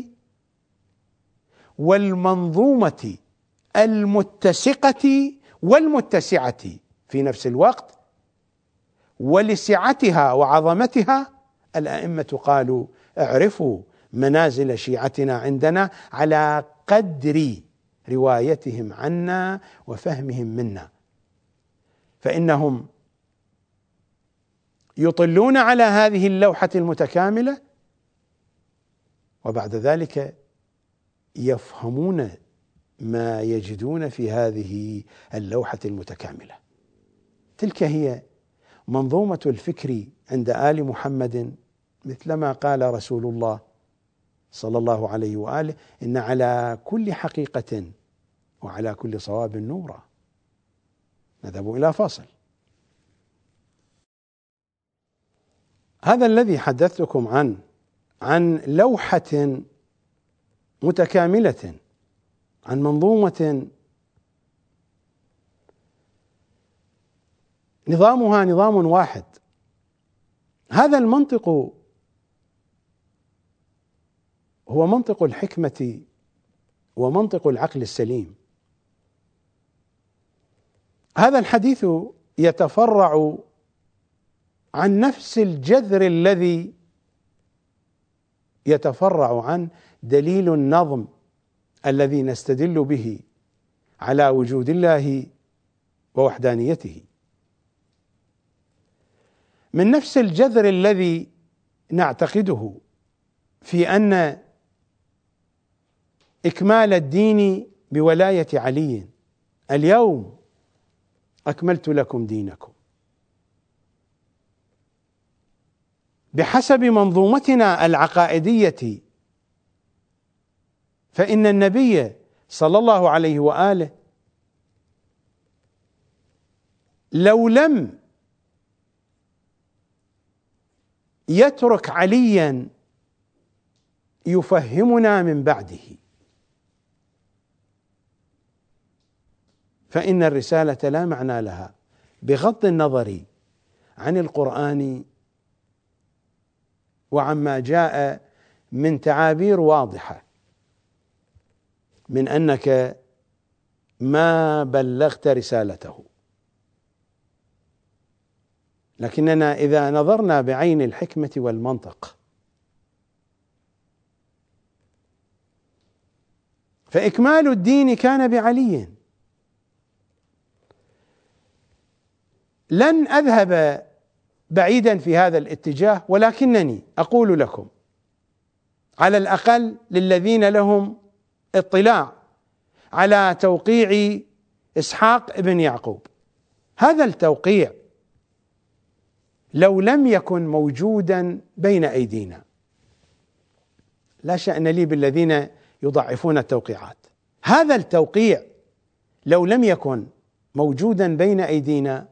والمنظومة المتسقة والمتسعة في نفس الوقت. ولسعتها وعظمتها الأئمة قالوا: اعرفوا منازل شيعتنا عندنا على قدر روايتهم عنا وفهمهم منا، فإنهم يطلون على هذه اللوحة المتكاملة وبعد ذلك يفهمون ما يجدون في هذه اللوحة المتكاملة. تلك هي منظومة الفكر عند آل محمد، مثلما قال رسول الله صلى الله عليه وآله: إن على كل حقيقة وعلى كل صواب نورا. نذهب إلى فاصل. هذا الذي حدثتكم عنه عن لوحة متكاملة، عن منظومة نظامها نظام واحد. هذا المنطق هو منطق الحكمة ومنطق العقل السليم. هذا الحديث يتفرع عن نفس الجذر الذي يتفرع عن دليل النظم الذي نستدل به على وجود الله ووحدانيته، من نفس الجذر الذي نعتقده في أن إكمال الدين بولاية علي: اليوم أكملت لكم دينكم. بحسب منظومتنا العقائدية فإن النبي صلى الله عليه وآله لو لم يترك عليا يفهمنا من بعده فإن الرسالة لا معنى لها، بغض النظر عن القرآن وعما جاء من تعابير واضحة من أنك ما بلغت رسالته. لكننا إذا نظرنا بعين الحكمة والمنطق فإكمال الدين كان بعلي. لن أذهب بعيدا في هذا الاتجاه، ولكنني أقول لكم على الأقل للذين لهم اطلاع على توقيع إسحاق ابن يعقوب، هذا التوقيع لو لم يكن موجودا بين أيدينا، لا شأن لي بالذين يضعفون التوقيعات، هذا التوقيع لو لم يكن موجودا بين أيدينا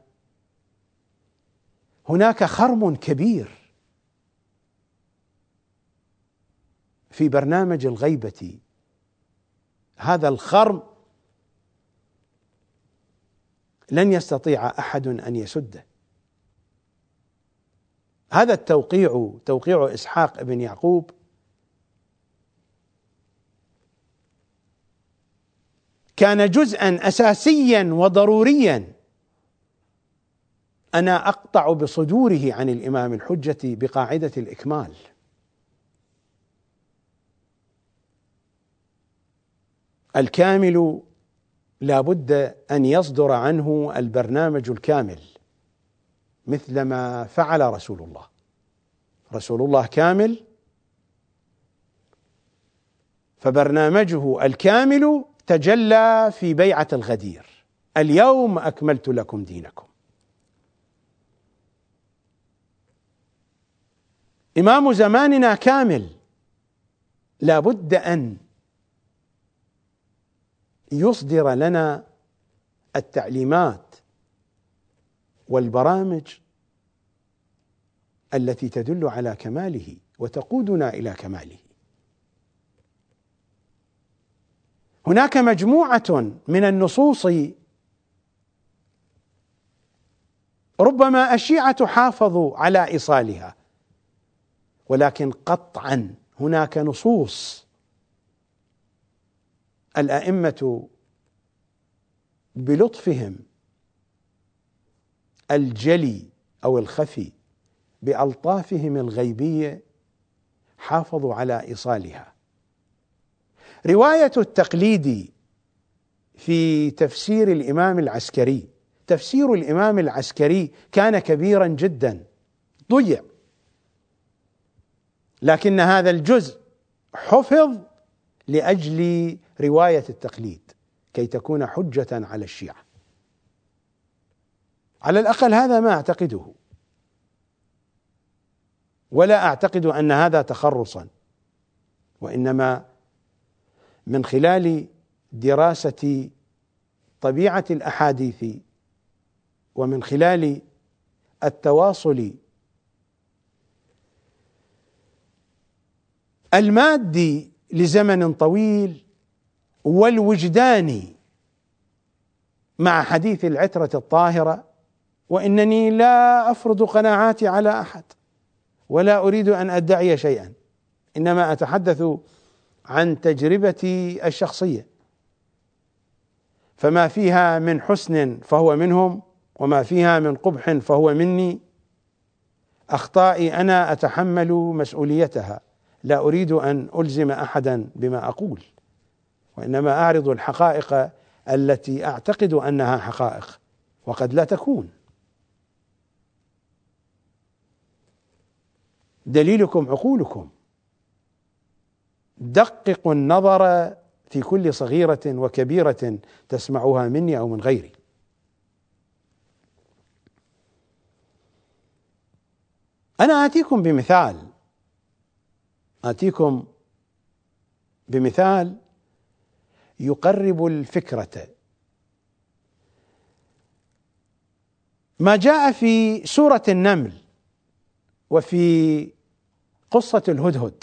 هناك خرم كبير في برنامج الغيبة. هذا الخرم لن يستطيع أحد أن يسده. هذا التوقيع توقيع إسحاق بن يعقوب كان جزءا أساسيا وضروريا أنا أقطع بصدوره عن الإمام الحجة بقاعدة الإكمال. الكامل لا بد أن يصدر عنه البرنامج الكامل مثلما فعل رسول الله. رسول الله كامل، فبرنامجه الكامل تجلى في بيعة الغدير: اليوم أكملت لكم دينكم. إمام زماننا كامل، لا بد أن يصدر لنا التعليمات والبرامج التي تدل على كماله وتقودنا إلى كماله. هناك مجموعة من النصوص ربما الشيعة حافظوا على إيصالها، ولكن قطعا هناك نصوص الأئمة بلطفهم الجلي أو الخفي بألطافهم الغيبية حافظوا على إيصالها. رواية التقليد في تفسير الإمام العسكري، تفسير الإمام العسكري كان كبيرا جدا، ضيع، لكن هذا الجزء حفظ لأجل رواية التقليد كي تكون حجة على الشيعة. على الأقل هذا ما أعتقده، ولا أعتقد أن هذا تخرصا، وإنما من خلال دراسة طبيعة الأحاديث ومن خلال التواصل المادي لزمن طويل والوجداني مع حديث العترة الطاهرة. وإنني لا أفرض قناعاتي على أحد ولا أريد أن أدعي شيئا، إنما أتحدث عن تجربتي الشخصية، فما فيها من حسن فهو منهم، وما فيها من قبح فهو مني. أخطائي أنا أتحمل مسؤوليتها، لا أريد أن ألزم أحدا بما أقول، وإنما أعرض الحقائق التي أعتقد أنها حقائق وقد لا تكون. دليلكم عقولكم، دققوا النظر في كل صغيرة وكبيرة تسمعوها مني أو من غيري. أنا آتيكم بمثال آتيكم بمثال يقرب الفكرة. ما جاء في سورة النمل وفي قصة الهدهد: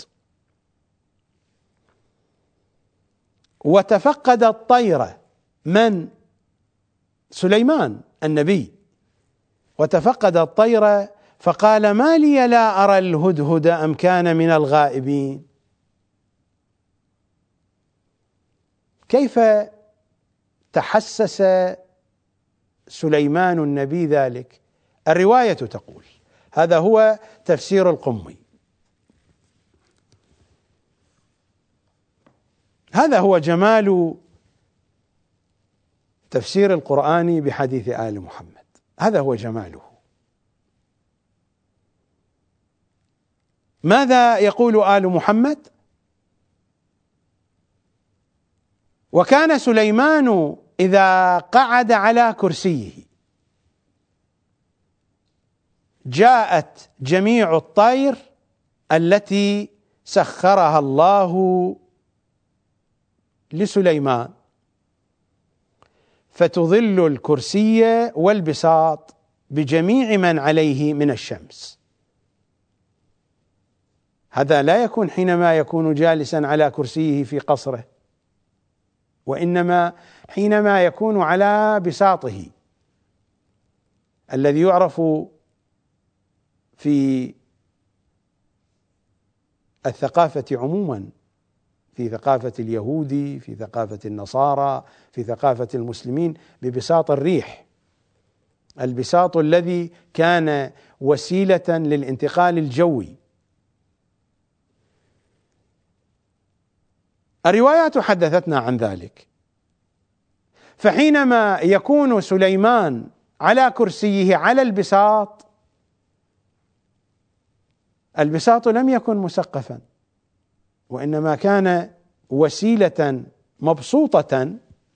وتفقد الطير، من؟ سليمان النبي. وتفقد الطير فقال ما لي لا أرى الهدهد أم كان من الغائبين. كيف تحسس سليمان النبي ذلك؟ الرواية تقول، هذا هو تفسير القمي، هذا هو جمال تفسير القرآن بحديث آل محمد، هذا هو جماله. ماذا يقول آل محمد؟ وكان سليمان إذا قعد على كرسيه جاءت جميع الطير التي سخرها الله لسليمان فتظل الكرسي والبساط بجميع من عليه من الشمس. هذا لا يكون حينما يكون جالسا على كرسيه في قصره، وإنما حينما يكون على بساطه الذي يعرف في الثقافة عموما، في ثقافة اليهود، في ثقافة النصارى، في ثقافة المسلمين، ببساط الريح، البساط الذي كان وسيلة للانتقال الجوي. الروايات حدثتنا عن ذلك. فحينما يكون سليمان على كرسيه على البساط، البساط لم يكن مسقفا، وإنما كان وسيلة مبسوطة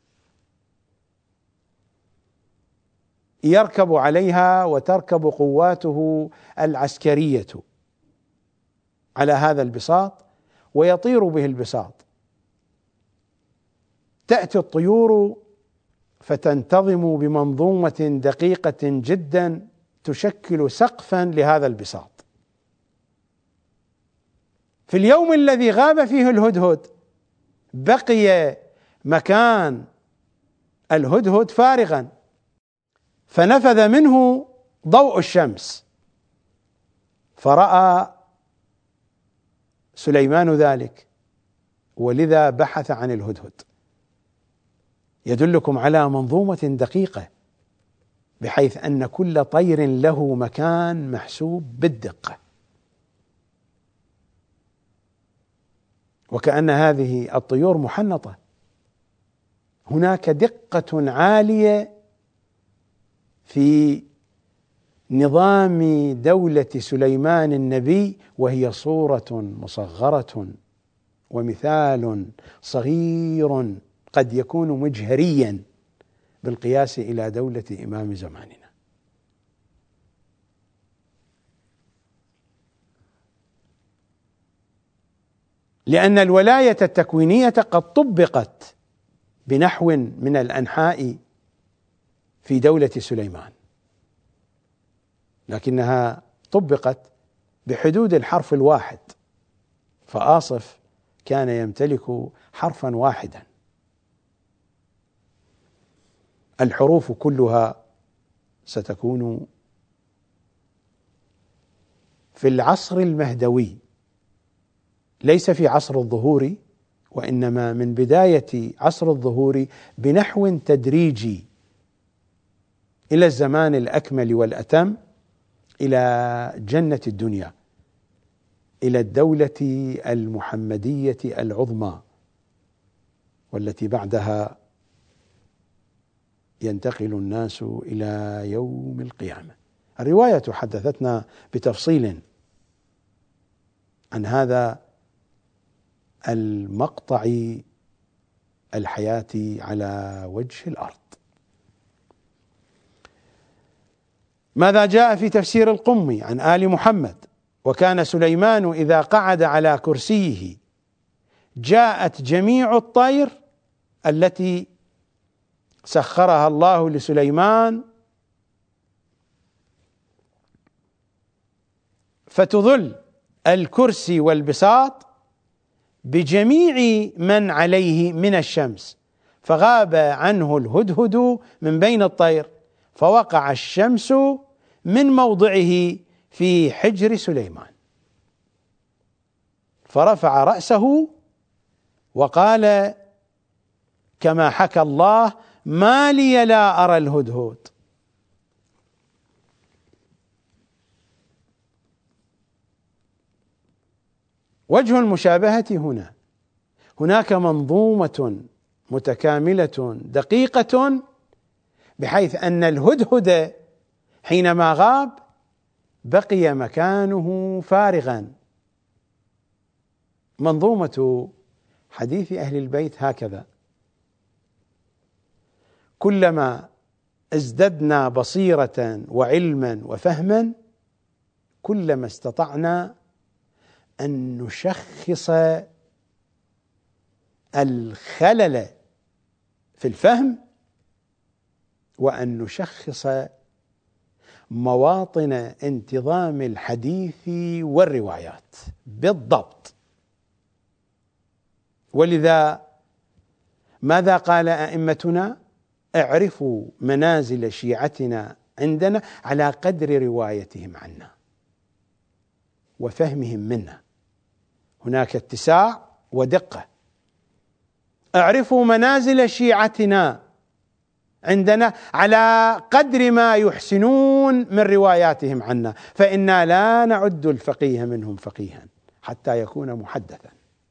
يركب عليها وتركب قواته العسكرية على هذا البساط ويطير به البساط. تأتي الطيور فتنتظم بمنظومة دقيقة جدا تشكل سقفا لهذا البساط. في اليوم الذي غاب فيه الهدهد بقي مكان الهدهد فارغا، فنفذ منه ضوء الشمس، فرأى سليمان ذلك، ولذا بحث عن الهدهد. يدلكم على منظومة دقيقة، بحيث أن كل طير له مكان محسوب بالدقة، وكأن هذه الطيور محنطة. هناك دقة عالية في نظام دولة سليمان النبي، وهي صورة مصغرة ومثال صغير قد يكون مجهريا بالقياس إلى دولة إمام زماننا. لأن الولاية التكوينية قد طبقت بنحو من الأنحاء في دولة سليمان، لكنها طبقت بحدود الحرف الواحد، فآصف كان يمتلك حرفا واحدا. الحروف كلها ستكون في العصر المهدوي، ليس في عصر الظهور، وإنما من بداية عصر الظهور بنحو تدريجي إلى الزمان الأكمل والأتم، إلى جنة الدنيا، إلى الدولة المحمدية العظمى، والتي بعدها ينتقل الناس إلى يوم القيامة. الرواية حدثتنا بتفصيل عن هذا المقطع الحياة على وجه الأرض. ماذا جاء في تفسير القمي عن آل محمد؟ وكان سليمان إذا قعد على كرسيه جاءت جميع الطير التي سخرها الله لسليمان فتظل الكرسي والبساط بجميع من عليه من الشمس، فغاب عنه الهدهد من بين الطير، فوقع الشمس من موضعه في حجر سليمان، فرفع رأسه وقال كما حكى الله: ما لي لا أرى الهدهد. وجه المشابهة هنا، هناك منظومة متكاملة دقيقة، بحيث أن الهدهد حينما غاب بقي مكانه فارغا. منظومة حديث أهل البيت هكذا: كلما ازددنا بصيرة وعلما وفهما كلما استطعنا أن نشخص الخلل في الفهم، وأن نشخص مواطن انتظام الحديث والروايات بالضبط. ولذا ماذا قال أئمتنا؟ اعرفوا منازل شيعتنا عندنا على قدر روايتهم عنا. وفهمهم منا، هناك اتساع ودقة. اعرفوا منازل شيعتنا عندنا على قدر ما يحسنون من رواياتهم عنا، فإنا لا نعد الفقيه منهم فقيها حتى يكون محدثا.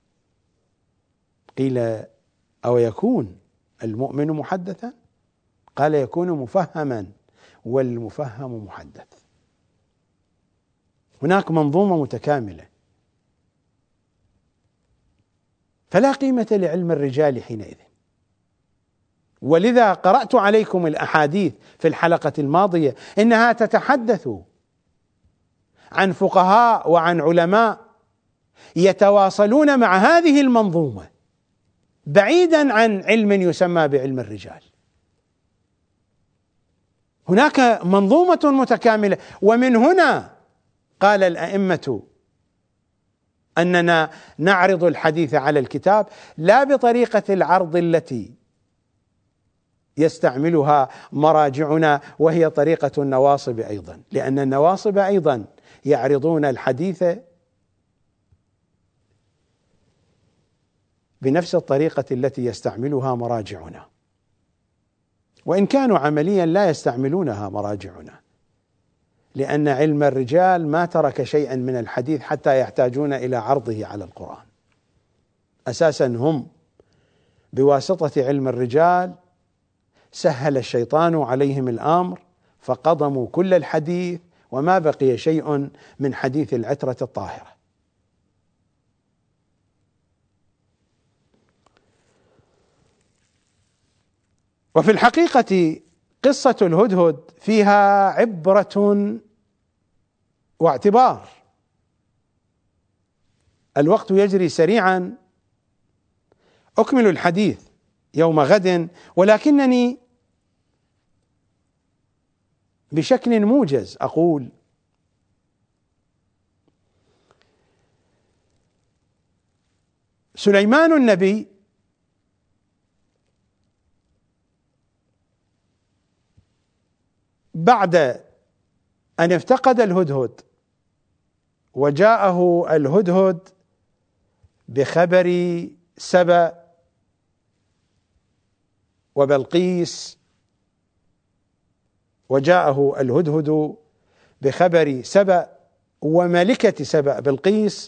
قيل: أو يكون المؤمن محدثا؟ قال: يكون مفهما، والمفهم محدث. هناك منظومة متكاملة، فلا قيمة لعلم الرجال حينئذ. ولذا قرأت عليكم الأحاديث في الحلقة الماضية، إنها تتحدث عن فقهاء وعن علماء يتواصلون مع هذه المنظومة بعيدا عن علم يسمى بعلم الرجال. هناك منظومة متكاملة، ومن هنا قال الأئمة أننا نعرض الحديث على الكتاب لا بطريقة العرض التي يستعملها مراجعنا، وهي طريقة النواصب أيضا، لأن النواصب أيضا يعرضون الحديث بنفس الطريقة التي يستعملها مراجعنا، وإن كانوا عمليا لا يستعملونها مراجعنا، لأن علم الرجال ما ترك شيئا من الحديث حتى يحتاجون إلى عرضه على القرآن. أساسا هم بواسطة علم الرجال سهل الشيطان عليهم الأمر فقضموا كل الحديث، وما بقي شيء من حديث العترة الطاهرة. وفي الحقيقة قصة الهدهد فيها عبرة واعتبار. الوقت يجري سريعا، أكمل الحديث يوم غد، ولكنني بشكل موجز أقول: سليمان النبي بعد أن افتقد الهدهد وجاءه الهدهد بخبر سبأ وبلقيس، وجاءه الهدهد بخبر سبأ وملكة سبأ بلقيس،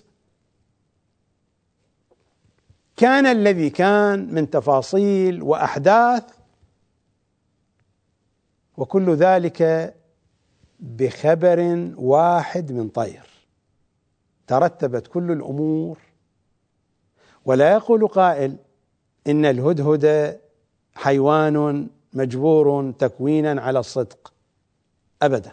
كان الذي كان من تفاصيل وأحداث، وكل ذلك بخبر واحد من طير. ترتبت كل الأمور، ولا يقول قائل إن الهدهد حيوان مجبور تكوينا على الصدق، أبدا.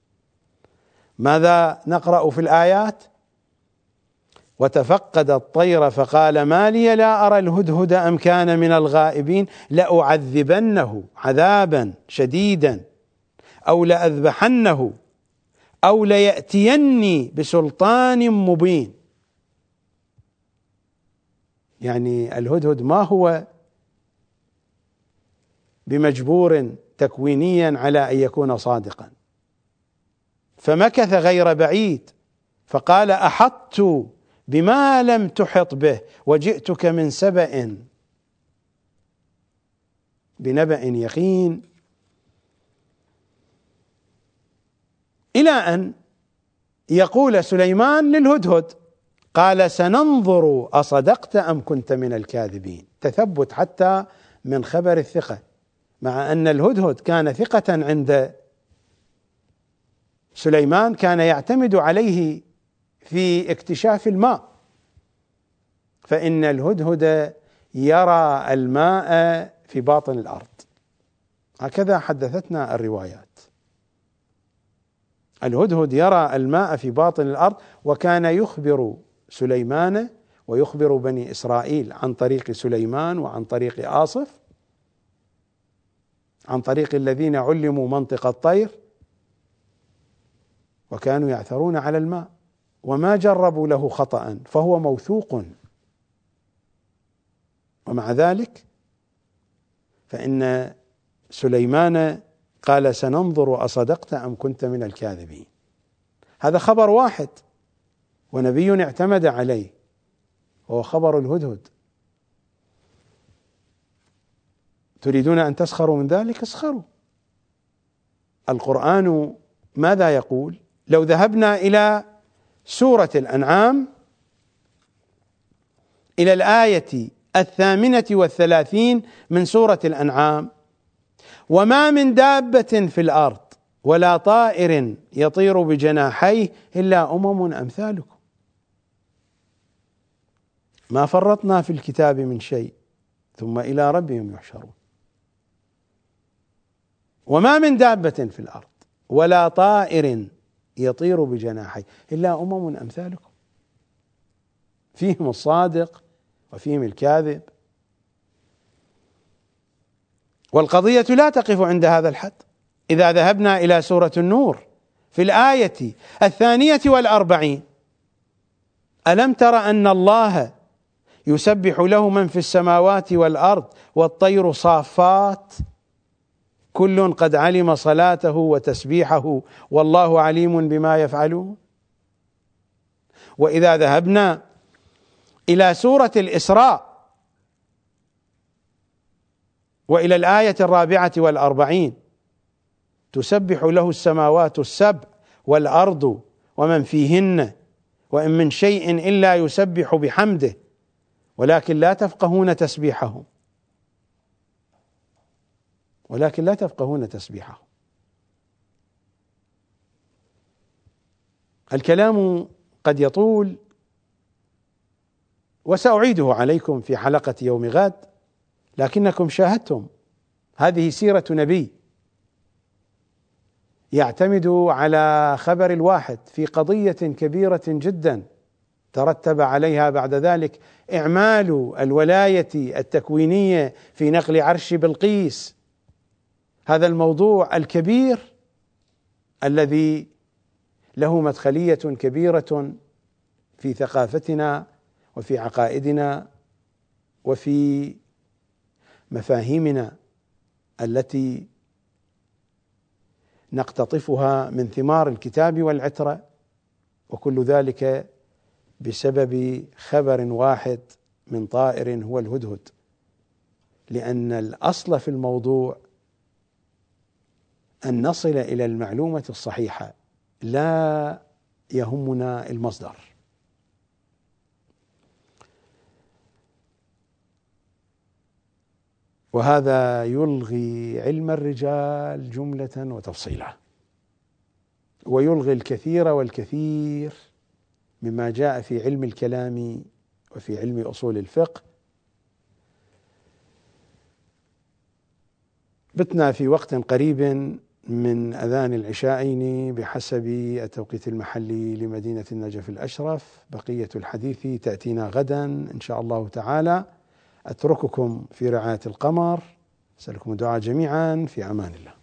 ماذا نقرأ في الآيات؟ وتفقد الطير فقال ما لي لا أرى الهدهد أم كان من الغائبين لأعذبنه عذابا شديدا أو لأذبحنه أو ليأتيني بسلطان مبين. يعني الهدهد ما هو بمجبور تكوينيا على أن يكون صادقا. فمكث غير بعيد فقال أحطت بما لم تحط به وجئتك من سبأ بنبأ يقين، إلى أن يقول سليمان للهدهد قال سننظر أصدقت أم كنت من الكاذبين. تثبت حتى من خبر الثقة، مع أن الهدهد كان ثقة عند سليمان، كان يعتمد عليه في اكتشاف الماء، فإن الهدهد يرى الماء في باطن الأرض، هكذا حدثتنا الروايات. الهدهد يرى الماء في باطن الأرض، وكان يخبر سليمان ويخبر بني إسرائيل عن طريق سليمان وعن طريق آصف، عن طريق الذين علموا منطق الطير، وكانوا يعثرون على الماء وما جربوا له خطأ، فهو موثوق. ومع ذلك فإن سليمان قال سننظر أصدقت أم كنت من الكاذبين. هذا خبر واحد، ونبي اعتمد عليه وهو خبر الهدهد. تريدون أن تسخروا من ذلك؟ اسخروا. القرآن ماذا يقول؟ لو ذهبنا إلى سورة الأنعام إلى الآية الثامنة والثلاثين من سورة الأنعام: وما من دابة في الأرض ولا طائر يطير بجناحيه إلا أمم أمثالكم ما فرطنا في الكتاب من شيء ثم إلى ربهم يحشرون. وما من دابة في الأرض ولا طائر يطير بجناحيه إلا أمم أمثالكم، فيهم الصادق وفيهم الكاذب. والقضية لا تقف عند هذا الحد. إذا ذهبنا إلى سورة النور في الآية الثانية والأربعين: ألم تر أن الله يسبح له من في السماوات والأرض والطير صافات كل قد علم صلاته وتسبيحه والله عليم بما يفعلون. وإذا ذهبنا إلى سورة الإسراء وإلى الآية الرابعة والأربعين: تسبح له السماوات السبع والأرض ومن فيهن وإن من شيء إلا يسبح بحمده ولكن لا تفقهون تسبيحهم ولكن لا تفقهون تسبيحهم. الكلام قد يطول وسأعيده عليكم في حلقة يوم غد، لكنكم شاهدتم هذه سيرة نبي يعتمد على خبر الواحد في قضية كبيرة جدا ترتب عليها بعد ذلك إعمال الولاية التكوينية في نقل عرش بلقيس، هذا الموضوع الكبير الذي له مدخلية كبيرة في ثقافتنا وفي عقائدنا وفي مفاهيمنا التي نقتطفها من ثمار الكتاب والعترة، وكل ذلك بسبب خبر واحد من طائر هو الهدهد. لأن الأصل في الموضوع أن نصل إلى المعلومة الصحيحة، لا يهمنا المصدر. وهذا يلغي علم الرجال جملة وتفصيلا، ويلغي الكثير والكثير مما جاء في علم الكلام وفي علم أصول الفقه. بتنا في وقت قريب من أذان العشاءين بحسب التوقيت المحلي لمدينة النجف الأشرف. بقية الحديث تأتينا غدا إن شاء الله تعالى. أترككم في رعاية القمر، أسألكم الدعاء جميعا، في أمان الله.